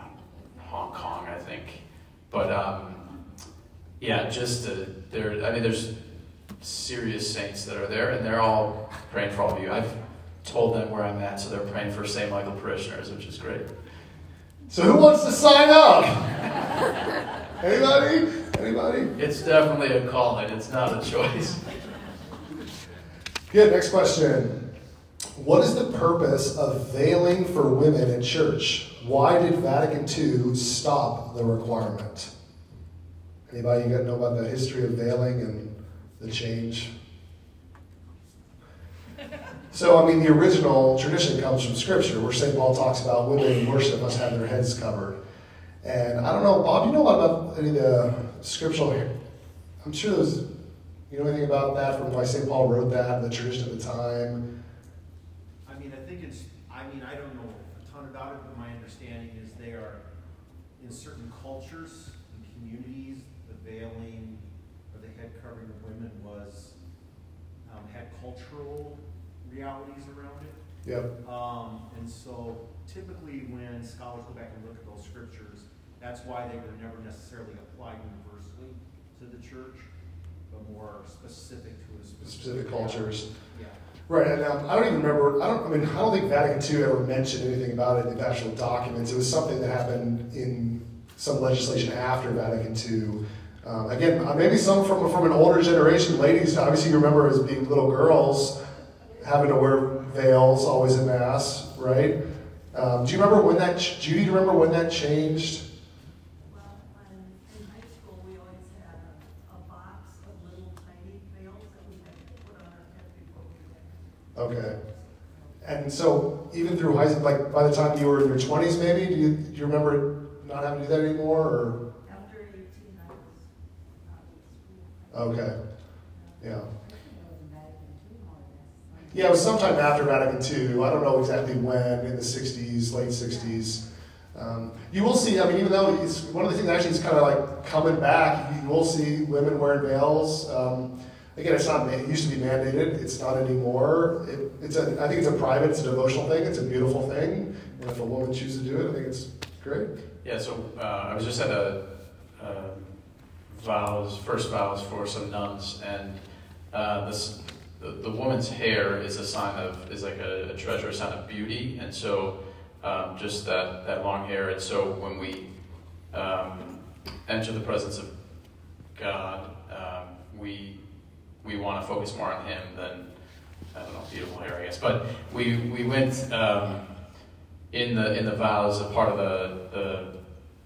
Hong Kong, I think. But um, yeah, just uh, there. I mean, there's serious saints that are there, and they're all praying for all of you. I've told them where I'm at, so they're praying for Saint Michael parishioners, which is great. So who wants to sign up? Anybody? Anybody? It's definitely a calling. It's not a choice. Good. Next question. What is the purpose of veiling for women in church? Why did Vatican Two stop the requirement? Anybody you got to know about the history of veiling and the change? So, I mean, the original tradition comes from Scripture, where Saint Paul talks about women in worship must have their heads covered. And I don't know, Bob, you know about any of the scriptural here? I'm sure there's, you know anything about that from why Saint Paul wrote that, the tradition at the time? I mean, I think it's, I mean, I don't know a ton about it, but my understanding is they are, in certain cultures and communities, the veiling or the head covering of women was, um, had cultural realities around it. Yep. Um, and so typically when scholars go back and look at those scriptures, that's why they were never necessarily applied universally to the church, but more specific to a specific, Specific cultures. Yeah. Right, and um, I don't even remember, I don't, I mean, I don't think Vatican Two ever mentioned anything about it in the actual documents. It was something that happened in some legislation after Vatican Two. Um, again, uh, maybe some from, from an older generation. Ladies, obviously you remember as being little girls, having to wear veils always in Mass, right? Um, do you remember when that, Judy, do you remember when that changed? Well, when, in high school, we always had a, a box of little tiny veils that we had to put on our head before we went. Okay. And so even through high school, like by the time you were in your twenties maybe, do you, do you remember not having to do that anymore? Or? After eighteen, I was not in school. Okay. Yeah. Yeah, it was sometime after Vatican Two. I don't know exactly when, in the sixties, late sixties. Um, you will see, I mean, even though it's one of the things actually is kind of like coming back, you will see women wearing veils. Um, again, it's not, it used to be mandated. It's not anymore. It, it's a, I think it's a private, it's a devotional thing. It's a beautiful thing. And if a woman chooses to do it, I think it's great. Yeah, so uh, I was just at a uh, vows, first vows for some nuns, and uh, this the, the woman's hair is a sign of, is like a, a treasure, a sign of beauty, and so um, just that, that long hair, and so when we um, enter the presence of God, um, we we want to focus more on Him than, I don't know, beautiful hair, I guess, but we we went um, in the in the vows, a part of the the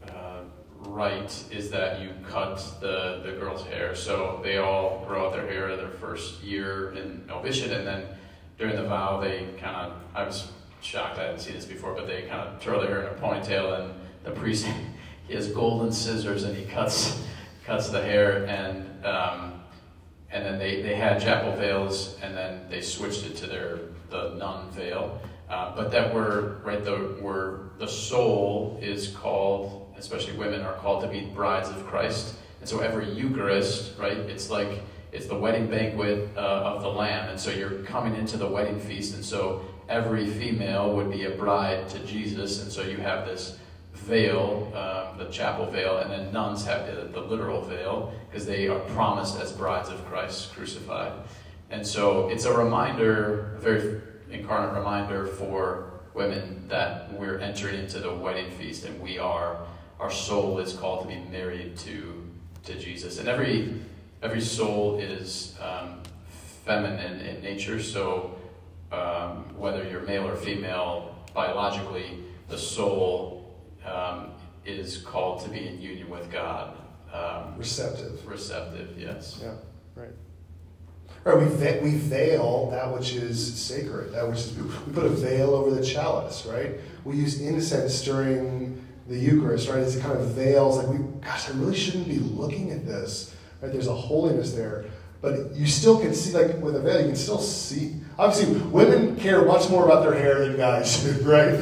rite is that you cut the, the girl's hair. So they all grow out their hair their first year in novitiate, and then during the vow they kind of, I was shocked, I hadn't seen this before, but they kind of twirl their hair in a ponytail, and the priest, he has golden scissors and he cuts cuts the hair, and um, and then they, they had chapel veils, and then they switched it to their the nun veil. Uh, but that were, right, the, were, the soul is called, especially women are called to be brides of Christ. And so every Eucharist, right, it's like, it's the wedding banquet uh, of the Lamb. And so you're coming into the wedding feast. And so every female would be a bride to Jesus. And so you have this veil, um, the chapel veil, and then nuns have the, the literal veil because they are promised as brides of Christ crucified. And so it's a reminder, a very incarnate reminder for women that we're entering into the wedding feast, and we are, our soul is called to be married to to Jesus. And every every soul is um, feminine in nature, so um, whether you're male or female, biologically, the soul um, is called to be in union with God. Um, receptive. Receptive, yes. Yeah, right. Right, we, ve- we veil that which is sacred, that which is, we put a veil over the chalice, right? We use incense during the Eucharist, right? It's a kind of veils, like we, gosh, I really shouldn't be looking at this, right? There's a holiness there. But you still can see, like with a veil, you can still see, obviously women care much more about their hair than guys do, right?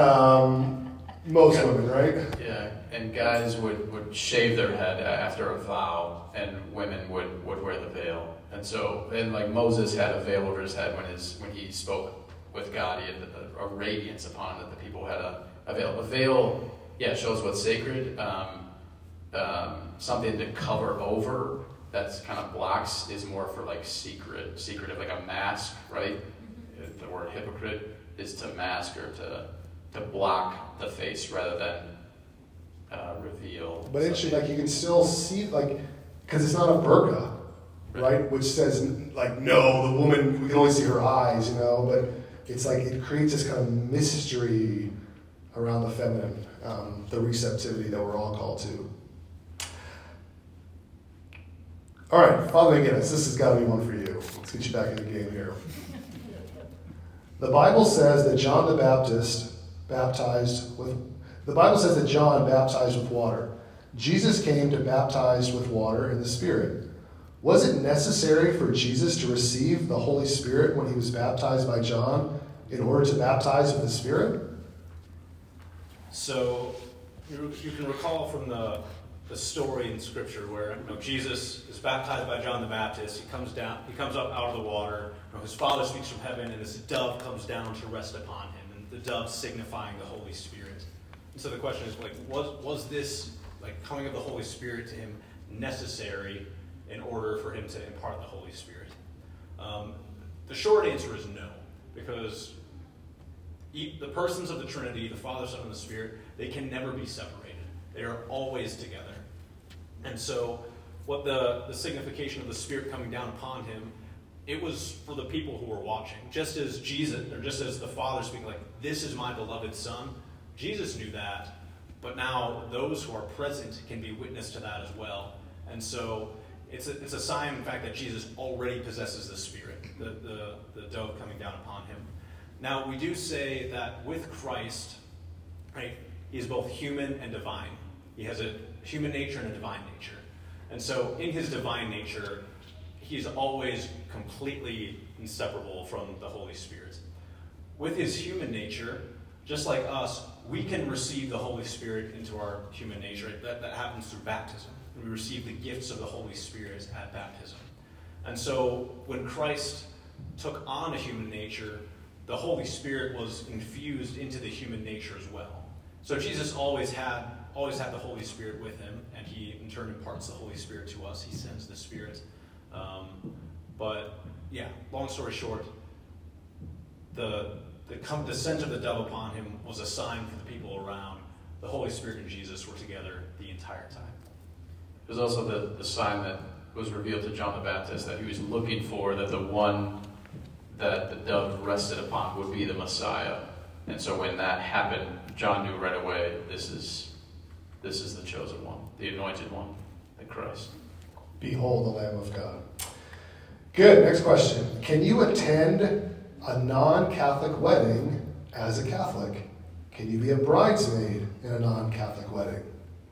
Um, most Yeah. women, right? Yeah, and guys would, would shave their head after a vow, and women would, would wear the veil. And so, and like Moses had a veil over his head when his when he spoke with God, he had a, a radiance upon him that the people had a, a veil. A veil, yeah, shows what's sacred. Um, um, something to cover over that's kind of blocks is more for like secret, secretive, like a mask, right? the word hypocrite is to mask or to to block the face rather than uh, reveal. But interesting, like you can still see, like, because it's not a burqa, right? Which says, like, no, the woman, we can only see her eyes, you know, but it's like it creates this kind of mystery around the feminine, um, the receptivity that we're all called to. All right, Father McGinnis, this has got to be one for you. Let's get you back in the game here. The Bible says that John the Baptist baptized with, the Bible says that John baptized with water. Jesus came to baptize with water in the Spirit. Was it necessary for Jesus to receive the Holy Spirit when he was baptized by John in order to baptize with the Spirit? So you, you can recall from the, the story in Scripture where you know, Jesus is baptized by John the Baptist. He comes down, he comes up out of the water. You know, his Father speaks from heaven, and this dove comes down to rest upon him. And the dove signifying the Holy Spirit. And so the question is, like, was was this like coming of the Holy Spirit to him necessary in order for him to impart the Holy Spirit? Um, the short answer is no, because the persons of the Trinity, the Father, Son, and the Spirit, they can never be separated. They are always together. And so what the, the signification of the Spirit coming down upon him, it was for the people who were watching. Just as Jesus, or just as the Father speaking like, this is my beloved Son, Jesus knew that, but now those who are present can be witness to that as well. And so it's a, it's a sign, in fact, that Jesus already possesses the Spirit, the, the, the dove coming down upon him. Now, we do say that with Christ, right, he is both human and divine. He has a human nature and a divine nature. And so in his divine nature, he's always completely inseparable from the Holy Spirit. With his human nature, just like us, we can receive the Holy Spirit into our human nature. That, that happens through baptism. We receive the gifts of the Holy Spirit at baptism. And so when Christ took on a human nature, the Holy Spirit was infused into the human nature as well. So Jesus always had always had the Holy Spirit with him, and he in turn imparts the Holy Spirit to us. He sends the Spirit. Um, but yeah, long story short, the the come, descent of the dove upon him was a sign for the people around. The Holy Spirit and Jesus were together the entire time. It was also the, the sign that was revealed to John the Baptist that he was looking for, that the one that the dove rested upon would be the Messiah. And so when that happened, John knew right away, this is this is the chosen one, the anointed one, the Christ. Behold the Lamb of God. Good, next question. Can you attend a non-Catholic wedding as a Catholic? Can you be a bridesmaid in a non-Catholic wedding?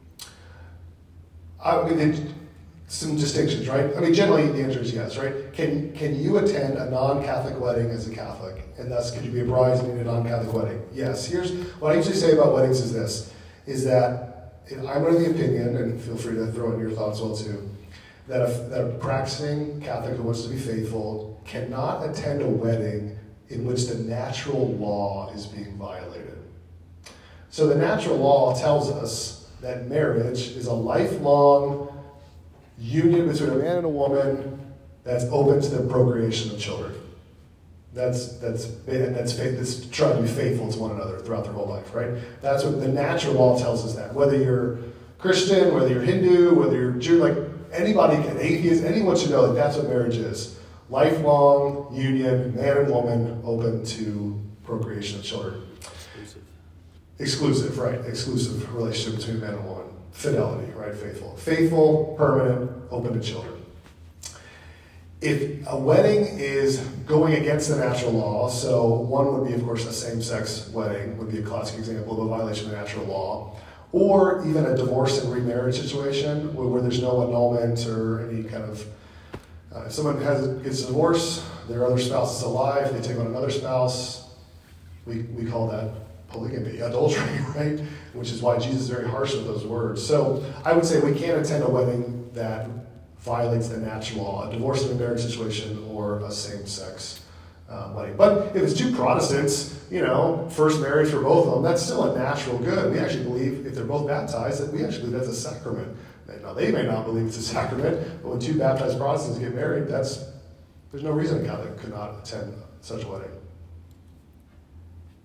I mean, some distinctions, right? I mean, generally the answer is yes, right? Can can you attend a non-Catholic wedding as a Catholic? And thus, could you be a bridesmaid in a non-Catholic wedding? Yes. Here's what I usually say about weddings is this, is that I'm under the opinion, and feel free to throw in your thoughts as well too, that a, that a practicing Catholic who wants to be faithful cannot attend a wedding in which the natural law is being violated. So the natural law tells us that marriage is a lifelong union between a man and a woman that's open to the procreation of children. That's that's that's that's trying to be faithful to one another throughout their whole life, right? That's what the natural law tells us. That whether you're Christian, whether you're Hindu, whether you're Jew, like anybody, an atheist, anyone should know that that's what marriage is: lifelong union, man and woman, open to procreation of children. Exclusive. Exclusive, right? Exclusive relationship between man and woman. Fidelity, right? Faithful, faithful, permanent, open to children. If a wedding is going against the natural law, so one would be, of course, a same-sex wedding, would be a classic example of a violation of the natural law, or even a divorce and remarriage situation where, where there's no annulment or any kind of, uh, if someone has gets a divorce, their other spouse is alive, they take on another spouse, we, we call that polygamy, adultery, right? Which is why Jesus is very harsh with those words. So I would say we can't attend a wedding that violates the natural law, a divorce and a marriage situation, or a same-sex uh, wedding. But if it's two Protestants, you know, first marriage for both of them, that's still a natural good. We actually believe, if they're both baptized, that we actually believe that's a sacrament. Now, they may not believe it's a sacrament, but when two baptized Protestants get married, that's there's no reason a Catholic could not attend such a wedding.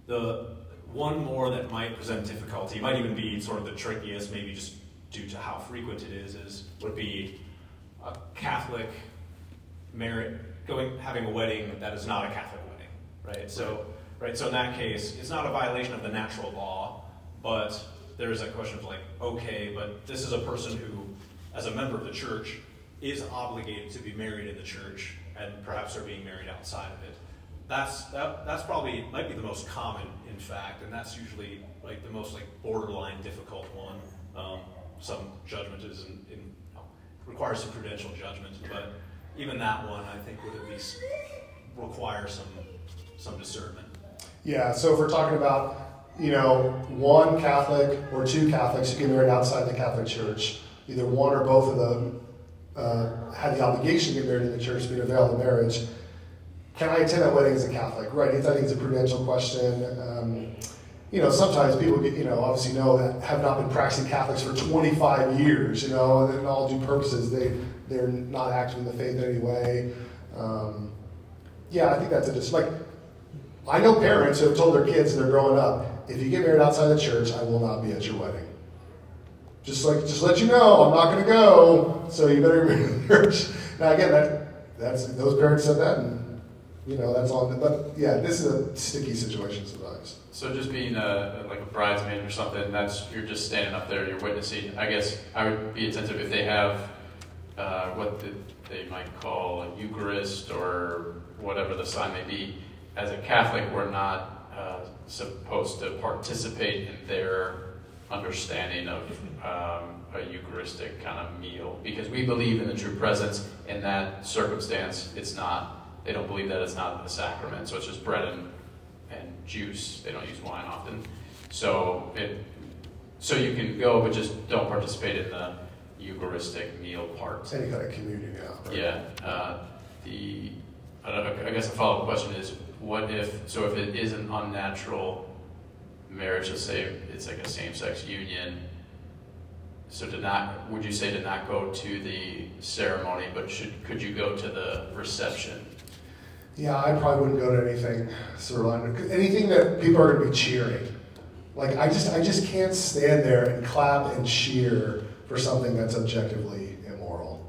The one more that might present difficulty, might even be sort of the trickiest, maybe just due to how frequent it is, is would be a Catholic marriage, going having a wedding that is not a Catholic wedding, right? So, right. So in that case, it's not a violation of the natural law, but there is a question of like, okay, but this is a person who, as a member of the church, is obligated to be married in the church, and perhaps they're being married outside of it. That's that. That's probably might be the most common, in fact, and that's usually like the most like borderline difficult one. Um, some judgment is in, in requires some prudential judgment, but even that one, I think, would at least require some some discernment. Yeah. So if we're talking about, you know, one Catholic or two Catholics who get married outside the Catholic Church, either one or both of them uh, had the obligation to get married in the church, being a veil of marriage. Can I attend that wedding as a Catholic? Right, I think it's a prudential question. Um, you know, sometimes people get, you know, obviously know that have not been practicing Catholics for twenty-five years, you know, and in all due purposes, they, they're not active in the faith in any way. Um, yeah, I think that's a just like, I know parents who have told their kids they're growing up, if you get married outside the church, I will not be at your wedding. Just like, just let you know, I'm not going to go, so you better be in the church. Now again, that that's those parents said that, and you know, that's on, but yeah, this is a sticky situation sometimes. So just being a, like a bridesmaid or something, that's, you're just standing up there, you're witnessing. I guess I would be attentive if they have uh, what the, they might call a Eucharist or whatever the sign may be. As a Catholic, we're not uh, supposed to participate in their understanding of um, a Eucharistic kind of meal, because we believe in the true presence. In that circumstance, it's not. They don't believe that it's not a sacrament, so it's just bread and, and juice. They don't use wine often. So it, so you can go, but just don't participate in the Eucharistic meal part. Any kind of communion, yeah. Right? Yeah. Uh, the I, don't know, I guess a follow-up question is, what if, so if it is an unnatural marriage, let's say it's like a same-sex union, so to not, would you say to not go to the ceremony, but should could you go to the reception? Yeah, I probably wouldn't go to anything sort of anything that people are going to be cheering. Like I just, I just can't stand there and clap and cheer for something that's objectively immoral.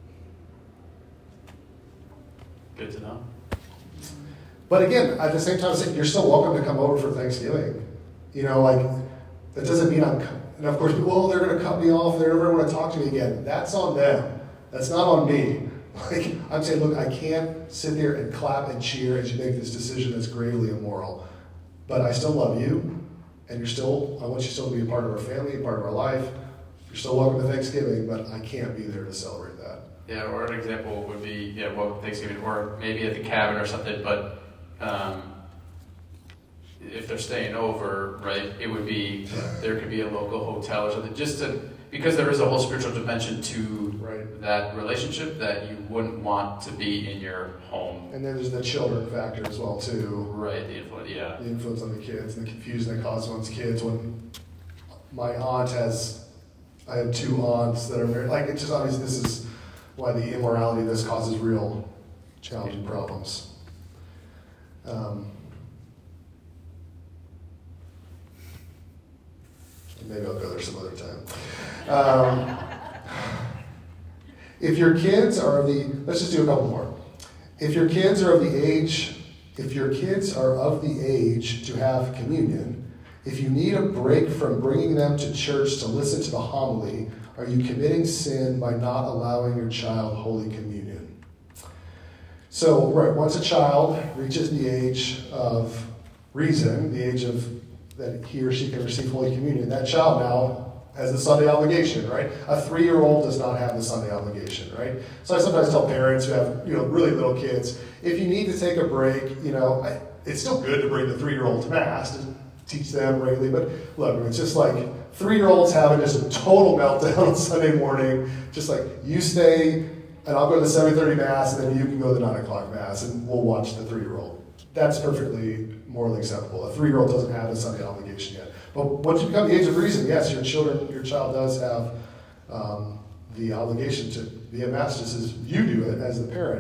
Good to know. But again, at the same time, you're still welcome to come over for Thanksgiving. You know, like that doesn't mean I'm. And of course, well, they're going to cut me off. They're never going to want to talk to me again. That's on them. That's not on me. Like, I'm saying, look, I can't sit there and clap and cheer as you make this decision that's gravely immoral. But I still love you, and you're still, I want you still to be a part of our family, a part of our life. You're still welcome to Thanksgiving, but I can't be there to celebrate that. Yeah, or an example would be, yeah, well, Thanksgiving, or maybe at the cabin or something, but um, if they're staying over, right, it would be, there could be a local hotel or something, just to, because there is a whole spiritual dimension to right. that relationship that you wouldn't want to be in your home. And then there's the children factor as well, too. Right, the influence, yeah. The influence on the kids and the confusion that causes one's kids. When my aunt has, I have two aunts that are married, like, it's just obvious this is why the immorality of this causes real challenging problems. Um, Maybe I'll go there some other time. Um, if your kids are of the, let's just do a couple more. If your kids are of the age, if your kids are of the age to have communion, if you need a break from bringing them to church to listen to the homily, are you committing sin by not allowing your child Holy Communion? So, right, once a child reaches the age of reason, the age of that he or she can receive Holy Communion, that child now has the Sunday obligation, right? A three-year-old does not have the Sunday obligation, right? So I sometimes tell parents who have, you know, really little kids, if you need to take a break, you know, I, it's still good to bring the three-year-old to Mass, to teach them regularly, but look, it's just like three-year-olds having just a total meltdown on Sunday morning, just like, you stay, and I'll go to the seven thirty Mass, and then you can go to the nine o'clock Mass, and we'll watch the three-year-old. That's perfectly morally acceptable. A three-year-old doesn't have the Sunday obligation yet. But once you become the age of reason, yes, your children, your child does have um, the obligation to be at Mass just as you do it as the parent.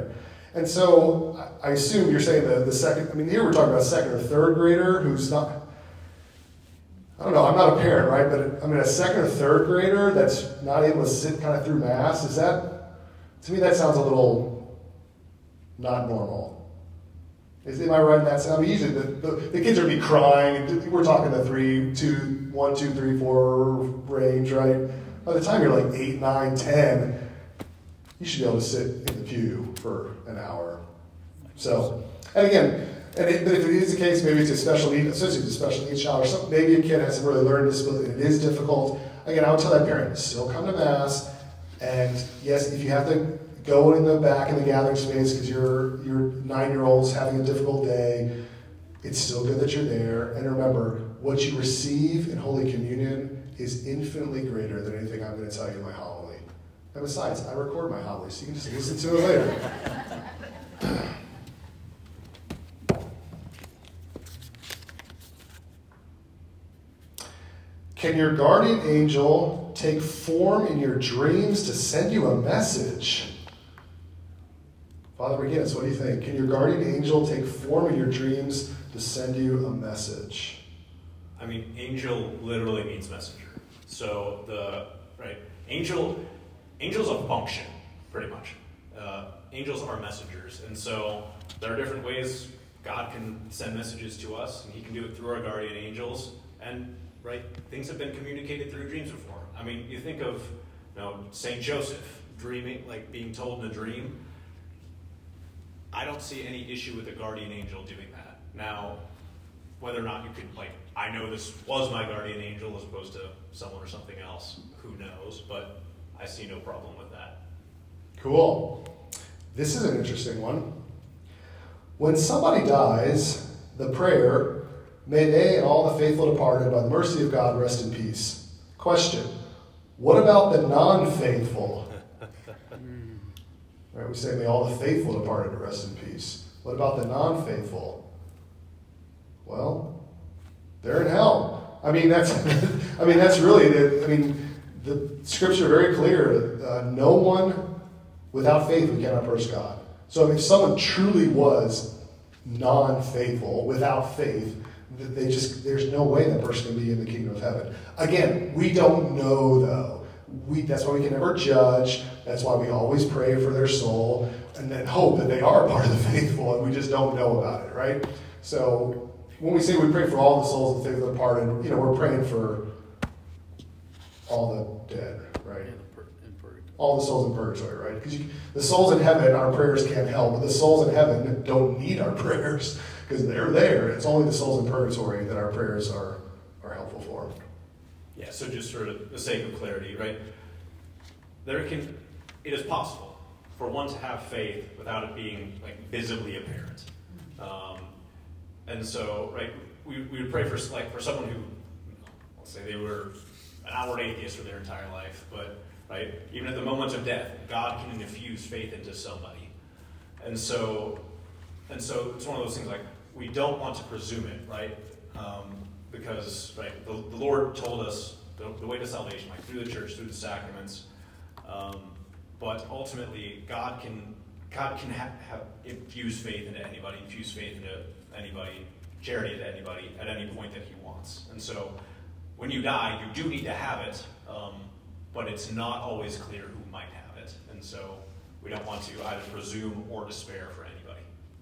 And so I assume you're saying the, the second, I mean, here we're talking about a second or third grader who's not, I don't know, I'm not a parent, right? But I mean, a second or third grader that's not able to sit kind of through Mass, is that, to me, that sounds a little not normal. Is, am I right in that sense? I mean, usually the, the, the kids are going to be crying. We're talking the three, two, one, two, three, four range, right? By the time you're like eight, nine, ten, you should be able to sit in the pew for an hour. So, and again, and it, but if it is the case, maybe it's a special need, associated with a special needs child, or something. Maybe a kid has some really learning disability, and it is difficult. Again, I would tell that parent, still come to Mass, and yes, if you have to go in the back in the gathering space because your your nine-year-old's having a difficult day, it's still good that you're there. And remember, what you receive in Holy Communion is infinitely greater than anything I'm going to tell you in my homily. And besides, I record my homily, so you can just listen to it later. Can your guardian angel take form in your dreams to send you a message? Father McGinnis, what do you think? Can your guardian angel take form in your dreams to send you a message? I mean, angel literally means messenger. So the, right, angel, angel's a function, pretty much. Uh, angels are messengers. And so there are different ways God can send messages to us, and he can do it through our guardian angels. And, right, things have been communicated through dreams before. I mean, you think of, you know, Saint Joseph dreaming, like being told in a dream. I don't see any issue with the guardian angel doing that. Now, whether or not you could, like, I know this was my guardian angel as opposed to someone or something else, who knows, but I see no problem with that. Cool. This is an interesting one. When somebody dies, the prayer, may they and all the faithful departed by the mercy of God rest in peace. Question, what about the non-faithful? Right, we say, may all the faithful departed rest in peace. What about the non-faithful? Well, they're in hell. I mean, that's, I mean, that's really, the, I mean, the scripture are very clear. Uh, no one without faith we cannot approach God. So I mean, if someone truly was non-faithful, without faith, they just, there's no way that person can be in the kingdom of heaven. Again, we don't know though. We, that's why we can never judge. That's why we always pray for their soul and then hope that they are part of the faithful, and we just don't know about it, right? So when we say we pray for all the souls of the faithful departed, you know, we're praying for all the dead, right? All the souls in purgatory, right? Because the souls in heaven, our prayers can't help, but the souls in heaven don't need our prayers because they're there. It's only the souls in purgatory that our prayers are, are helpful for. Yeah, so just for the sake of clarity, right? There can, it is possible for one to have faith without it being like visibly apparent. Um, and so, right, we, we would pray for like for someone who, let's say they were an outward atheist for their entire life, but right, even at the moment of death, God can infuse faith into somebody. And so, and so it's one of those things like we don't want to presume it, right? Um, Because, right, the, the Lord told us the, the way to salvation, like through the church, through the sacraments. Um, but ultimately, God can God can have, have infuse faith into anybody, infuse faith into anybody, charity into anybody at any point that He wants. And so, when you die, you do need to have it, um, but it's not always clear who might have it. And so, we don't want to either presume or despair for anybody.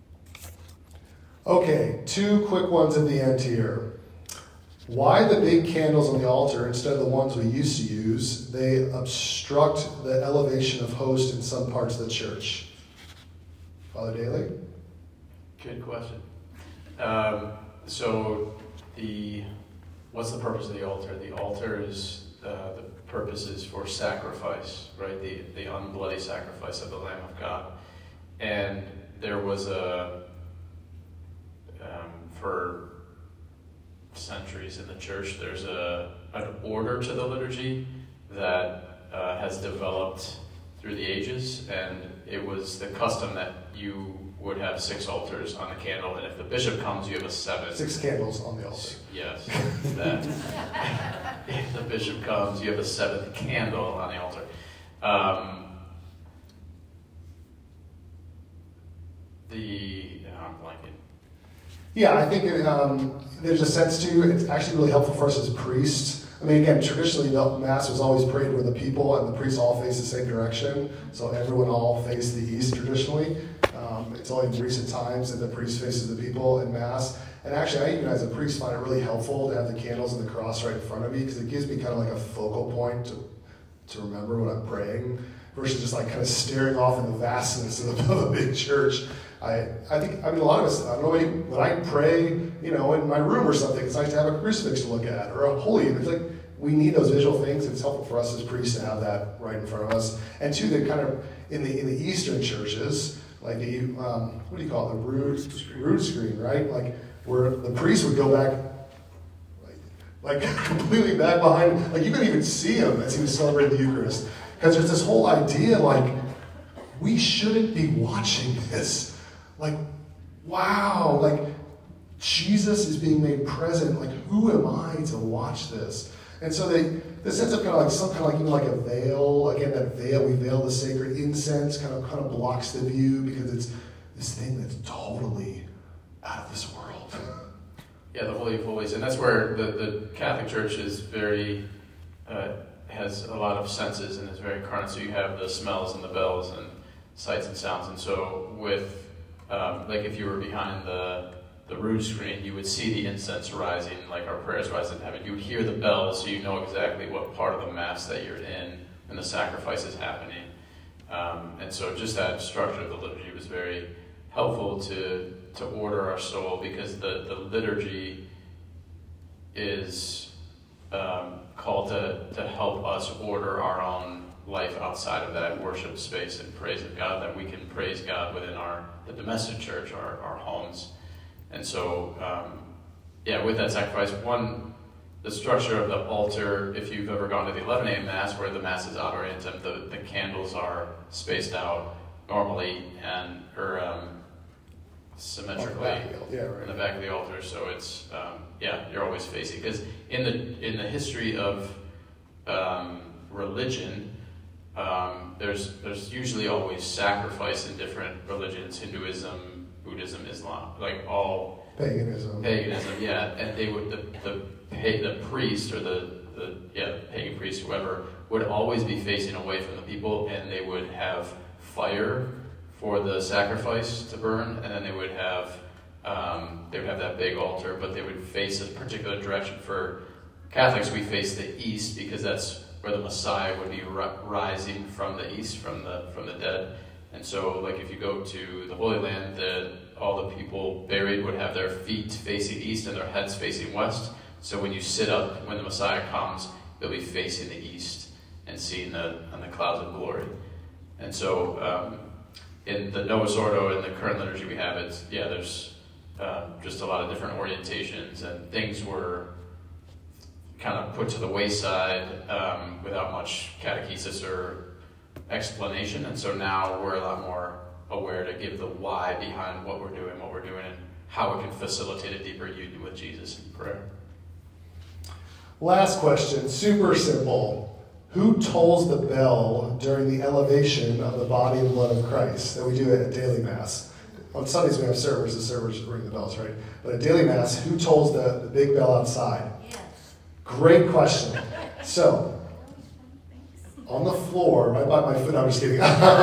Okay, two quick ones at the end here. Why the big candles on the altar instead of the ones we used to use? They obstruct the elevation of host in some parts of the church. Father Daly? Good question. Um, so the what's the purpose of the altar? The altar is, uh, the purpose is for sacrifice, right? The, the unbloody sacrifice of the Lamb of God. And there was a, um, for centuries in the church, there's a an order to the liturgy that uh, has developed through the ages, and it was the custom that you would have six altars on the candle, and if the bishop comes, you have a seventh. Six candles on the altar. Yes. That. If the bishop comes, you have a seventh candle on the altar. Um, the, oh, I'm blanking. Yeah, I think it, um, there's a sense to, it's actually really helpful for us as priests. I mean, again, traditionally the Mass was always prayed with the people and the priests all face the same direction. So everyone all face the east traditionally. Um, it's only in recent times that the priest faces the people in Mass. And actually, I even as a priest find it really helpful to have the candles and the cross right in front of me because it gives me kind of like a focal point to, to remember what I'm praying versus just like kind of staring off in the vastness of, the, of a big church. I, I think, I mean, a lot of us, I don't know, when I pray, you know, in my room or something, it's nice to have a crucifix to look at or a holy. It's like, we need those visual things. It's helpful for us as priests to have that right in front of us. And two, that kind of, in the in the Eastern churches, like the, um, what do you call it, the rood, rood screen, right? Like, where the priest would go back, like, like completely back behind, like you couldn't even see him as he was celebrating the Eucharist. Because there's this whole idea, like, we shouldn't be watching this. Like, wow, like, Jesus is being made present. Like, who am I to watch this? And so they, the sense of kind of like some kind of like even like a veil, again, that veil, we veil the sacred incense, kind of kind of blocks the view because it's this thing that's totally out of this world. Yeah, the Holy of Holies, and that's where the, the Catholic Church is very, uh, has a lot of senses and is very incarnate. So you have the smells and the bells and sights and sounds. And so with, um, like if you were behind the the rood screen, you would see the incense rising, like our prayers rise in heaven. You would hear the bells, so you know exactly what part of the Mass that you're in and the sacrifice is happening. Um, and so just that structure of the liturgy was very helpful to to order our soul, because the, the liturgy is um, called to, to help us order our own life outside of that worship space and praise of God, that we can praise God within our the domestic church, our, our homes. And so, um, yeah, with that sacrifice, one, the structure of the altar, if you've ever gone to the eleven a.m. Mass, where the Mass is Adorantem, the, the candles are spaced out normally and or um, symmetrically yeah, right. in the back of the altar. So it's, um, yeah, you're always facing. Because in the, in the history of um, religion, um, there's, there's usually always sacrifice in different religions, Hinduism, Buddhism, Islam, like all paganism. Paganism, yeah, and they would the the the priest or the the yeah the pagan priest, whoever, would always be facing away from the people, and they would have fire for the sacrifice to burn, and then they would have um, they would have that big altar, but they would face a particular direction. For Catholics, we face the east because that's where the Messiah would be ri- rising from the east, from the from the dead. And so, like, if you go to the Holy Land, the, all the people buried would have their feet facing east and their heads facing west. So when you sit up, when the Messiah comes, you'll be facing the east and seeing the on the clouds of glory. And so, um, in the Novus Ordo, in the current liturgy we have, it's yeah, there's uh, just a lot of different orientations, and things were kind of put to the wayside um, without much catechesis or explanation, and so now we're a lot more aware to give the why behind what we're doing, what we're doing, and how it can facilitate a deeper union with Jesus in prayer. Last question, super simple. Who tolls the bell during the elevation of the body and blood of Christ that we do at daily Mass? On Sundays we have servers, the servers ring the bells, right? But at daily Mass, who tolls the, the big bell outside? Yes. Great question. So, on the floor, right by my foot, I'm just kidding.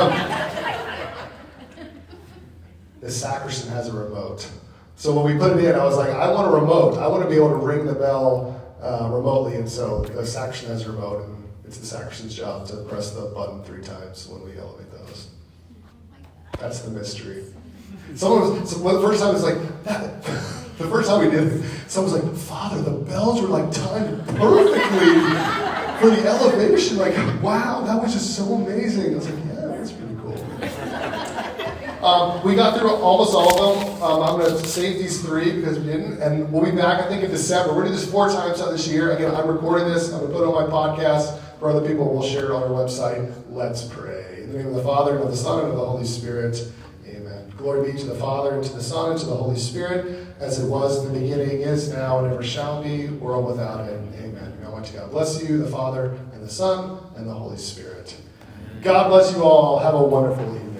The sacristan has a remote. So when we put it in, I was like, I want a remote. I want to be able to ring the bell uh, remotely. And so the sacristan has a remote, and it's the sacristan's job to press the button three times when we elevate those. That's the mystery. Someone was, so the first time it was like, that, the first time we did it, someone was like, Father, the bells were like timed perfectly for the elevation. Like, wow, that was just so amazing. I was like, yeah, that's pretty cool. Um, we got through almost all of them. Um, I'm going to save these three because we didn't. And we'll be back, I think, in December. We're going to do this four times out this year. Again, I'm recording this. I'm going to put it on my podcast. For other people, we'll share it on our website. Let's pray. In the name of the Father, and of the Son, and of the Holy Spirit. Amen. Glory be to the Father, and to the Son, and to the Holy Spirit, as it was in the beginning, is now, and ever shall be, world without end. Amen. May Almighty God bless you, the Father, and the Son, and the Holy Spirit. God bless you all. Have a wonderful evening.